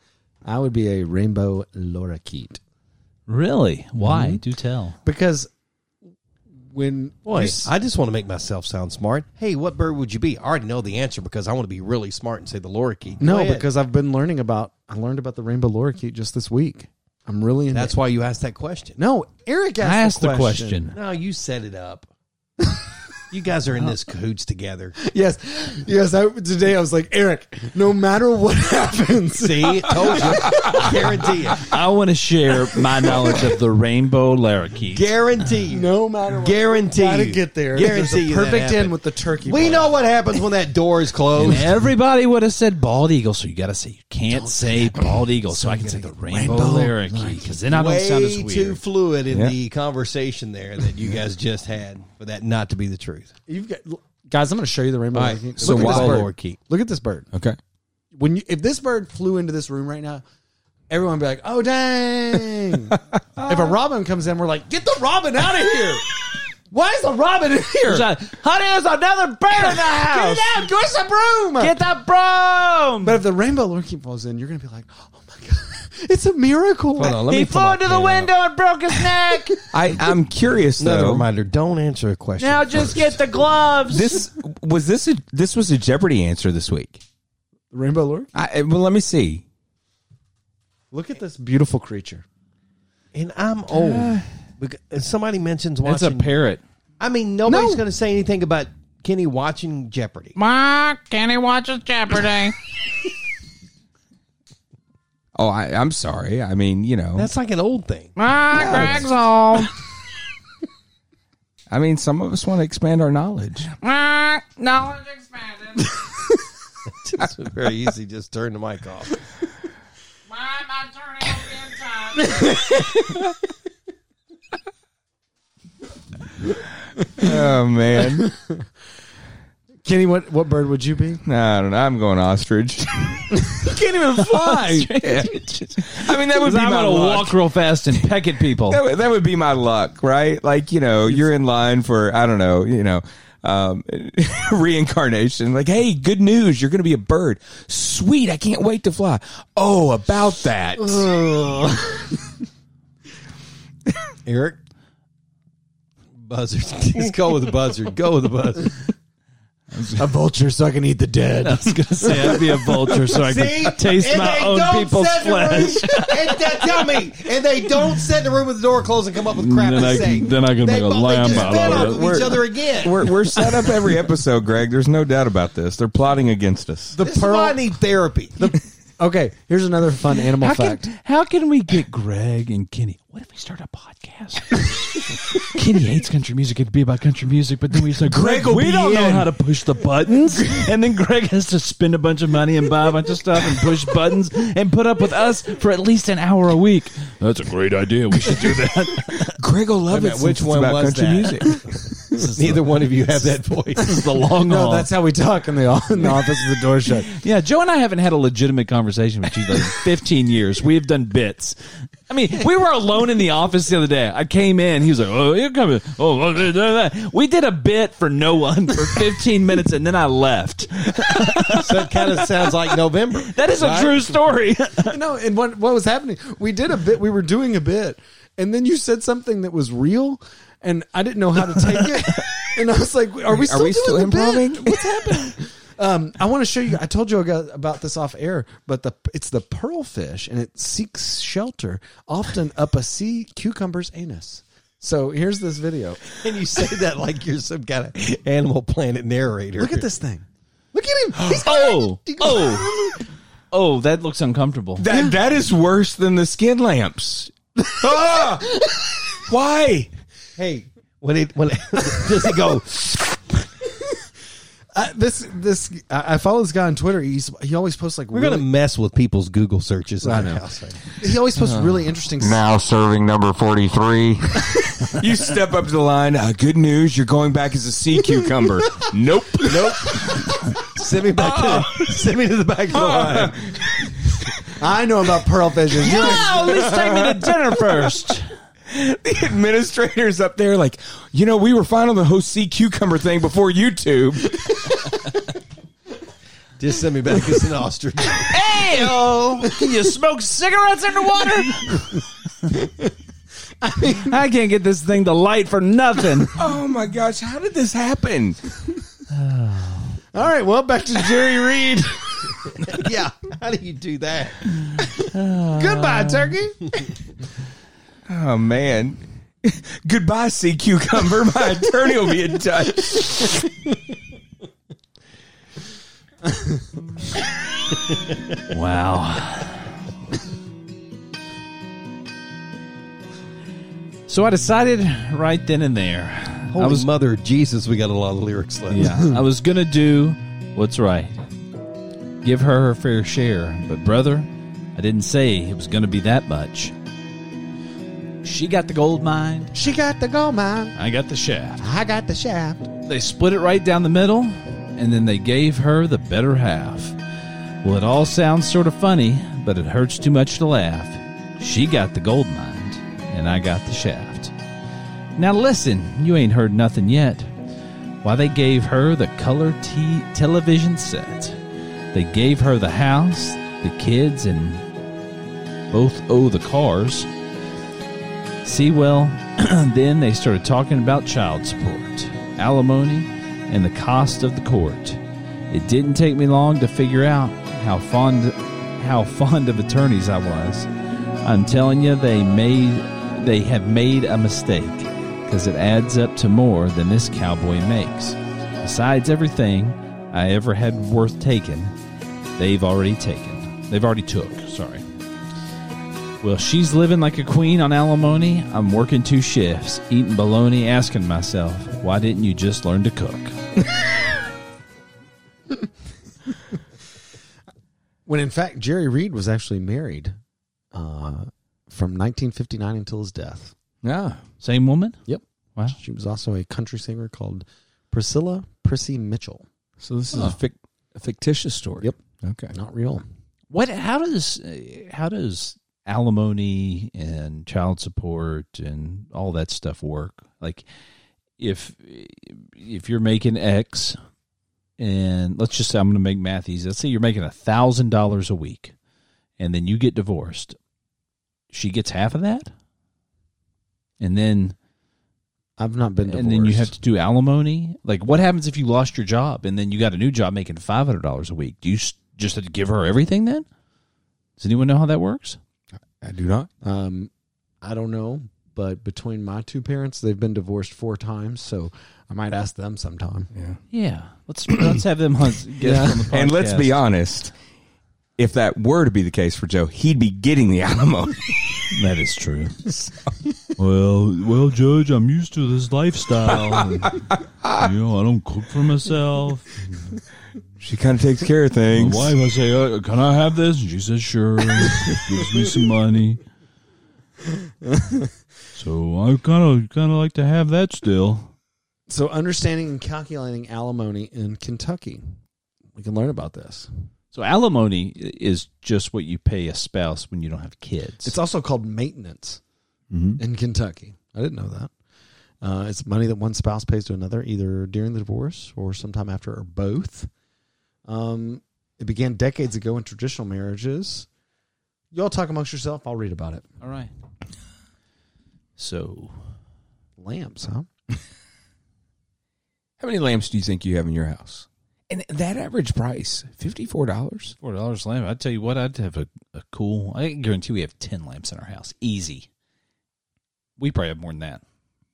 I would be a rainbow lorikeet. Really? Why? Mm-hmm. Do tell. Because when Boy, you s- I just want to make myself sound smart. Hey, what bird would you be? I already know the answer because I want to be really smart and say the lorikeet. Go no, ahead. because I've been learning about I learned about the rainbow lorikeet just this week. I'm really into that's why you asked that question. No, Eric asked I asked the the question. question. No, you set it up. You guys are in this cahoots together. Yes, yes. I, today I was like, Eric, no matter what happens, See, told you. Guarantee you. I want to share my knowledge of the rainbow lorikeet. Guarantee you. no matter what, Guarantee gotta you. get there. Guarantee There's a you that perfect happened. end with the turkey. We part. know what happens when that door is And closed. everybody would have said bald eagle, so you got to say you can't say bald eagle, so I can say the rainbow, rainbow lorikeet because then I don't sound as Way weird. too fluid in Yeah. the conversation there that you guys just had for that not to be the truth. You've got guys. I'm going to show you the rainbow All right, lorikeet. so Look at why this bird. lorikeet? Look at this bird. Okay. When you, if this bird flew into this room right now, everyone would be like, "Oh dang!" If a robin comes in, we're like, "Get the robin out of here!" Why is the robin in here? There's a- Honey, there's another bird in the house. Get it out! Give us a broom! Get the broom. But if the rainbow lorikeet falls in, you're going to be like, "Oh my god, it's a miracle!" Hold on, let He me pull flew my into the pen window up. and broke his neck. I, I'm curious Another though. reminder: don't answer a question. Now just get the gloves. This was this a, this was a Jeopardy answer this week. The rainbow lorikeet. I, well, let me see. Look at this beautiful creature. and I'm old. Because if somebody mentions It's a watching. parrot. I mean, nobody's No. going to say anything about Kenny watching Jeopardy. Ma, Kenny watches Jeopardy. Oh, I, I'm sorry. I mean, you know, That's like an old thing. Ma, Greg's old. I mean, some of us want to expand our knowledge. Ma, knowledge expanded. It's very easy. Just turn the mic off. Ma, my turning will be in time. Oh man, Kenny, what, what bird would you be? I don't know. I'm going ostrich. You can't even fly. Yeah. I mean, that would be I'm my gonna luck. walk real fast and peck at people. That would, that would be my luck, right? Like, you know, you're in line for, I don't know, you know, um, reincarnation. Like, hey, good news. You're going to be a bird. Sweet. I can't wait to fly. Oh, about that. Eric? Buzzard. Just go with the buzzard. Go with the buzzard. A vulture so I can eat the dead. I was gonna say I'd be a vulture so I See? could taste And my they own don't people's sit in the room- flesh. and that- tell me, and they don't sit in the room with the door closed and come up with crap Then to I say. can- then I can they, make a both- lamb they just out fed of off it. with We're- each other again. We're, we're set up every episode, Greg. There's no doubt about this. They're plotting against us. The this is why I pearl. need therapy. Okay, here's another fun animal How fact. can, how can we get Greg and Kenny? What if we start a podcast? Kenny hates country music. It'd be about country music, but then we say, Greg, will we be don't know in." how to push the buttons. And then Greg has to spend a bunch of money and buy a bunch of stuff and push buttons and put up with us for at least an hour a week. That's a great idea. We should do that. Greg will love Wait a it. minute, which since it's one about was country that? music. Neither one of you have that voice. This is the long No, haul. that's how we talk in the, in the office with the door shut. Yeah, Joe and I haven't had a legitimate conversation with you in fifteen years. We've done bits. I mean, we were alone in the office the other day. I came in. He was like, oh, you're coming. Oh, oh, da, da, da. We did a bit for no one for fifteen minutes, and then I left. So it kind of sounds like November. That is a Right? true story. No, and what what was happening? We did a bit. We were doing a bit, and then you said something that was real, and I didn't know how to take it. And I was like, "Are we still, we still doing the bit? improving? What's happening?" Um, I want to show you. I told you about this off air, but the it's the pearlfish, and it seeks shelter often up a sea cucumber's anus. So here's this video. And you say that like you're some kind of Animal Planet narrator. Look at this thing. Look at him. He's Oh, oh, oh, that looks uncomfortable. That that is worse than the skin lamps. Ah! Why? Hey, when it when it, does it go? Uh, this this I I follow this guy on Twitter. He's he always posts like We're really, gonna mess with people's Google searches. in I our know. house. he always posts really interesting. Now serving number forty-three. You step up to the line. Uh, good news. You're going back as a sea cucumber. Nope. Nope. Send me back to send me to the back of the line. I know about pearlfish. You're No, at least take me to dinner first. The administrator's up there like, you know, we were fine on the whole sea cucumber thing before YouTube. Just send me back as an ostrich. Hey, Hey, can you smoke cigarettes underwater? I can't get this thing to light for nothing. Oh my gosh, how did this happen? All right, well, back to Jerry Reed. Yeah. How do you do that? Goodbye, turkey. Oh man. Goodbye, Sea Cucumber. My attorney will be in touch. Wow. So I decided right then and there. Holy I was Mother of Jesus, we got a lot of lyrics left. Yeah, I was gonna do what's right. Give her her fair share, but brother, I didn't say it was gonna be that much. She got the gold mine, She got the gold mine. I got the shaft. I got the shaft. They split it right down the middle, and then they gave her the better half. Well, it all sounds sort of funny, but it hurts too much to laugh. She got the gold mine, and I got the shaft. Now listen, you ain't heard nothing yet. Why, they gave her the color t- television set. They gave her the house, the kids, and both owe the cars. See, well, then they started talking about child support, alimony, and the cost of the court. It didn't take me long to figure out how fond how fond of attorneys I was. I'm telling you, they made they have made a mistake, because it adds up to more than this cowboy makes. Besides everything I ever had worth taking, they've already taken. They've already took, sorry. Well, she's living like a queen on alimony. I'm working two shifts, eating bologna, asking myself, why didn't you just learn to cook? When in fact, Jerry Reed was actually married uh, from nineteen fifty-nine until his death. Yeah. Same woman? Yep. Wow. She was also a country singer called Priscilla Prissy Mitchell. So this is Oh. a, fic- a fictitious story. Yep. Okay. Not real. What? How does uh, how does alimony and child support and all that stuff work? Like, if if you're making X, and let's just say I'm going to make math easy. Let's say you're making a thousand dollars a week, and then you get divorced. She gets half of that, and then I've not been divorced. and then you have to do alimony. Like, what happens if you lost your job and then you got a new job making five hundred dollars a week? Do you s- just have to give her everything then? Does anyone know how that works? I do not. Um, I don't know, but between my two parents, they've been divorced four times, so I might ask them sometime. Yeah. Yeah, let's let's have them on, guest Yeah. on the podcast. And let's be honest, if that were to be the case for Joe, he'd be getting the alimony. That is true. well, well, Judge, I'm used to this lifestyle. And, you know, I don't cook for myself. She kind of takes care of things. My wife, I say, uh, "Can I have this?" And she says, "Sure." Gives me some money. So I kind of kind of like to have that still. So understanding and calculating alimony in Kentucky. We can learn about this. So alimony is just what you pay a spouse when you don't have kids. It's also called maintenance Mhm. in Kentucky. I didn't know that. Uh, it's money that one spouse pays to another, either during the divorce or sometime after, or both. Um, it began decades ago in traditional marriages. Y'all talk amongst yourself. I'll read about it. All right. So Lamps, huh? How many lamps do you think you have in your house? And that average price, fifty-four dollars. four dollars a lamp. I'd tell you what, I'd have a, a cool. I can guarantee we have ten lamps in our house, easy. We probably have more than that.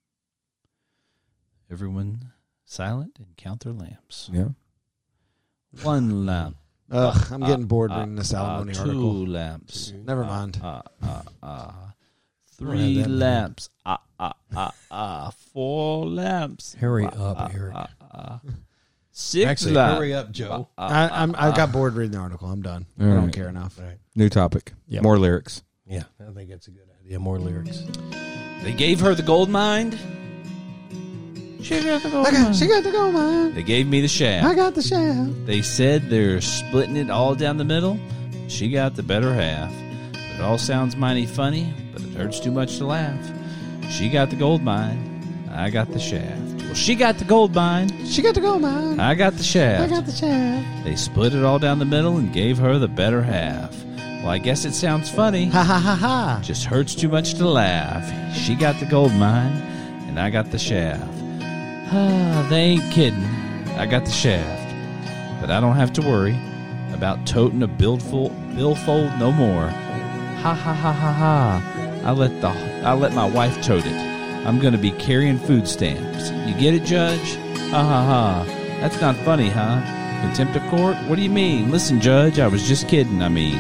Everyone silent and count their lamps. Yeah. One lamp. Ugh, I'm getting Uh, bored uh, reading this uh, alimony two article. lamps. Never mind. Uh, uh, uh, don't three have that many. lamps. Uh, uh, uh, uh, four lamps. Hurry Uh, up, uh, Eric. uh, uh, six Actually, lamps. hurry up, Joe. Uh, I, uh, I'm, I uh, got bored reading the article. I'm done. All I don't right. care enough. New topic. Yep. More lyrics. Yeah, I think that's a good idea. More lyrics. They gave her the gold mine. She got the gold I got, mine. she got the gold mine. They gave me the shaft. I got the shaft. They said they're splitting it all down the middle. She got the better half. It all sounds mighty funny, but it hurts too much to laugh. She got the gold mine. I got the shaft. Well, she got the gold mine. She got to go, man. I got the shaft. I got the shaft. They split it all down the middle and gave her the better half. Well, I guess it sounds funny. Ha ha ha ha. Just hurts too much to laugh. She got the gold mine, and I got the shaft. Ah, they ain't kidding. I got the shaft. But I don't have to worry about toting a billfold, billfold no more. Ha ha ha ha ha. I let the I let my wife tote it. I'm gonna be carrying food stamps. You get it, Judge? Ha ha ha. That's not funny, huh? Contempt of court? What do you mean? Listen, Judge, I was just kidding, I mean.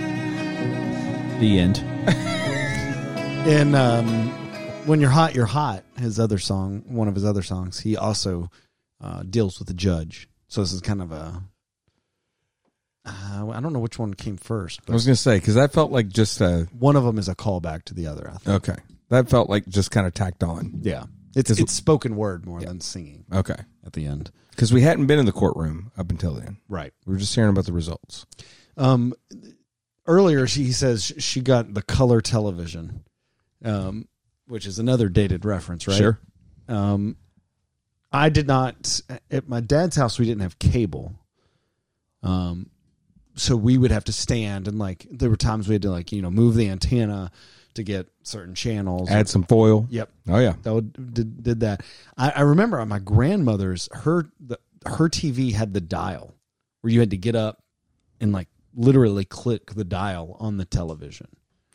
The end. And um, When You're Hot, You're Hot, his other song, one of his other songs, he also uh, deals with the judge. So this is kind of a, uh, I don't know which one came first, I but was going to say, because that felt like just a... one of them is a callback to the other, I think. Okay. That felt like just kind of tacked on. Yeah. It's it's spoken word more than singing Okay. at the end. Because we hadn't been in the courtroom up until then. Right. We were just hearing about the results. Um, earlier, she he says she got the color television, um, which is another dated reference, right? Sure. Um, I did not, at my dad's house, we didn't have cable. Um, so we would have to stand, and like, there were times we had to, like, you know, move the antenna to get certain channels. Add some foil. Yep. Oh, yeah. That would, did, did that. I, I remember my grandmother's, her, the, her T V had the dial where you had to get up and like literally click the dial on the television.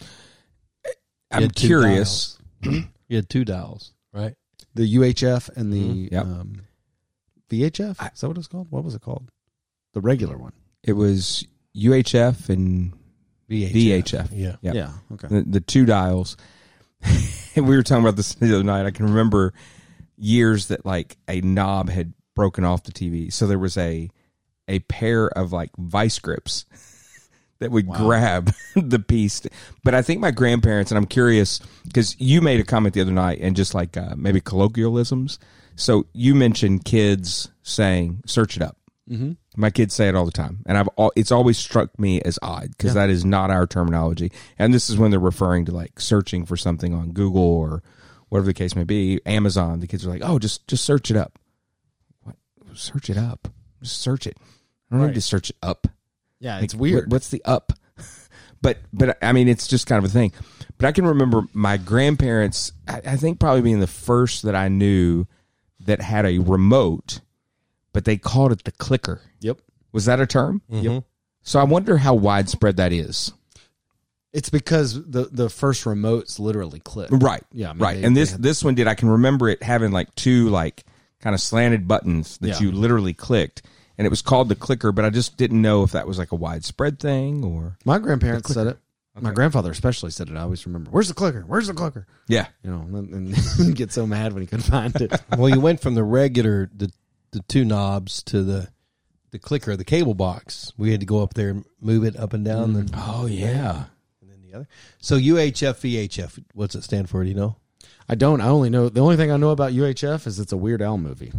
I'm had two curious. You had two dials, right? The U H F and the Mm-hmm. Yep. um, V H F? Is that what it's called? What was it called? The regular one. It was U H F and V H F. V H F. Yeah. Yep. Yeah. Okay. The, the two dials. And we were talking about this the other night. I can remember years that like a knob had broken off the T V. So there was a a pair of like vice grips that would Wow. grab the piece. But I think my grandparents, and I'm curious because you made a comment the other night and just like uh, maybe colloquialisms. So you mentioned kids saying, search it up. Mm-hmm. My kids say it all the time, and I've al- it's always struck me as odd because Yeah. that is not our terminology. And this is when they're referring to like searching for something on Google or whatever the case may be. Amazon, the kids are like, "Oh, just just search it up." What? Search it up? Just search it. I don't Right. need to search it up. Yeah, Like, it's weird. what- what's the up? but but I mean, it's just kind of a thing. But I can remember my grandparents. I, I think probably being the first that I knew that had a remote, but they called it the clicker. Yep. Was that a term? Yep. So I wonder how widespread that is. It's because the the first remotes literally click. Right. Yeah, I mean, right. they- and they this had- this one did. I can remember it having like two like kind of slanted buttons that Yeah. you literally clicked, and it was called the clicker. But I just didn't know if that was like a widespread thing or My grandparents said it. My grandfather especially said it. I always remember. Where's the clicker? Where's the clicker? yeah. You know, and, and get so mad when he couldn't find it. Well, you went from the regular the the two knobs to the the clicker, the cable box. We had to go up there and move it up and down, and, Oh yeah. and then the other. So U H F, V H F. What's it stand for? Do you know? I don't. I only know the only thing I know about U H F is it's a Weird Al movie.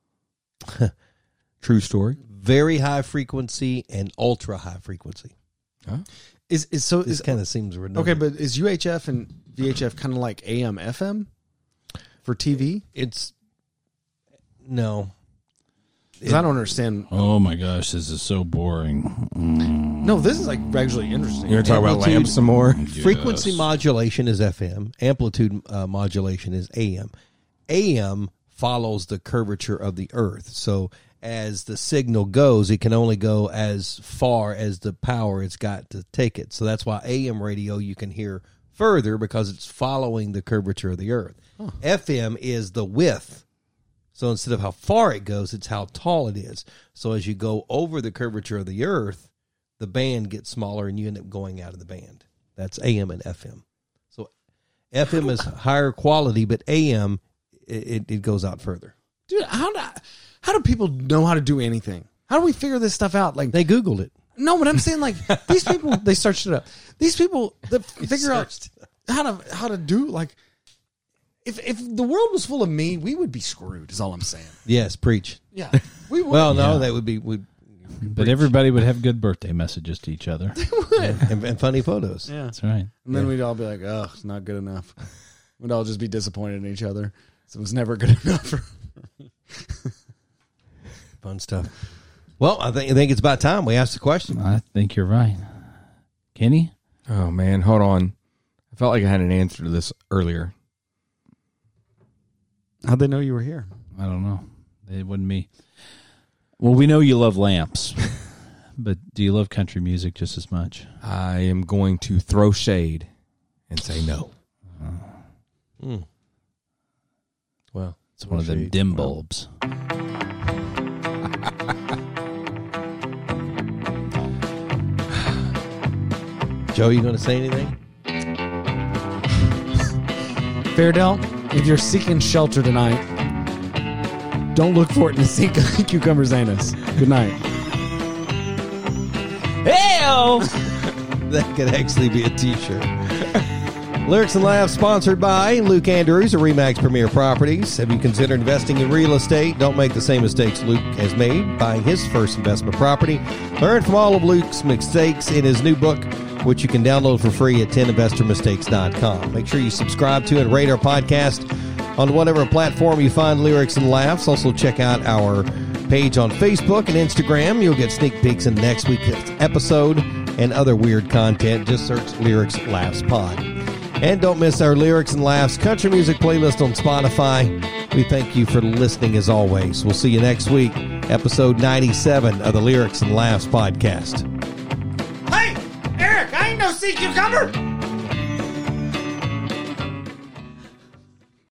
True story. Very high frequency and ultra high frequency. Is is so This is kind of seems redundant. okay, but is U H F and V H F kind of like A M F M for T V? it's no. 'Cause I don't understand. Oh my gosh, this is so boring. No, this is like actually interesting. You're gonna talk about Amplitude- lamps some more. Frequency modulation is F M. Amplitude uh, modulation is A M. A M follows the curvature of the Earth. So as the signal goes, it can only go as far as the power it's got to take it. So that's why A M radio you can hear further because it's following the curvature of the Earth. F M is the width. So instead of how far it goes, it's how tall it is. So as you go over the curvature of the Earth, the band gets smaller and you end up going out of the band. That's A M and F M. So F M is higher quality, but A M, it, it goes out further. Dude, how do how do people know how to do anything? How do we figure this stuff out? Like, They Googled it. no, but I'm saying like these people they searched it up. These people that figure out how to how to do like if if the world was full of me, we would be screwed. Is all I'm saying. Yes, preach. Yeah, we would. Well, no, that would be would But everybody would have good birthday messages to each other. and, and funny photos. yeah, That's right. and then we'd all be like, oh, it's not good enough. We'd all just be disappointed in each other. So it was never good enough for, Fun stuff. Well, I think I think it's about time we ask the question. I think you're right. Kenny? Oh, man. Hold on. I felt like I had an answer to this earlier. How'd they know you were here? I don't know. It wasn't me. Well, we know you love lamps, but do you love country music just as much? I am going to throw shade and say no. Mm. Well, It's one of them dim bulbs. Joe, you going to say anything? Fairdale, if you're seeking shelter tonight, don't look for it in the sea cucumber's anus. Good night. Hey-o! That could actually be a t-shirt. Lyrics and Laughs sponsored by Luke Andrews of Remax Premier Properties. Have you considered investing in real estate? Don't make the same mistakes Luke has made buying his first investment property. Learn from all of Luke's mistakes in his new book, which you can download for free at ten investor mistakes dot com. Make sure you subscribe to and rate our podcast on whatever platform you find Lyrics and Laughs. Also check out our page on Facebook and Instagram. You'll get sneak peeks in next week's episode and other weird content. Just search Lyrics Laughs Pod. And don't miss our Lyrics and Laughs country music playlist on Spotify. We thank you for listening as always. We'll see you next week, episode ninety-seven of the Lyrics and Laughs podcast. Hey, Eric, I ain't no sea cucumber.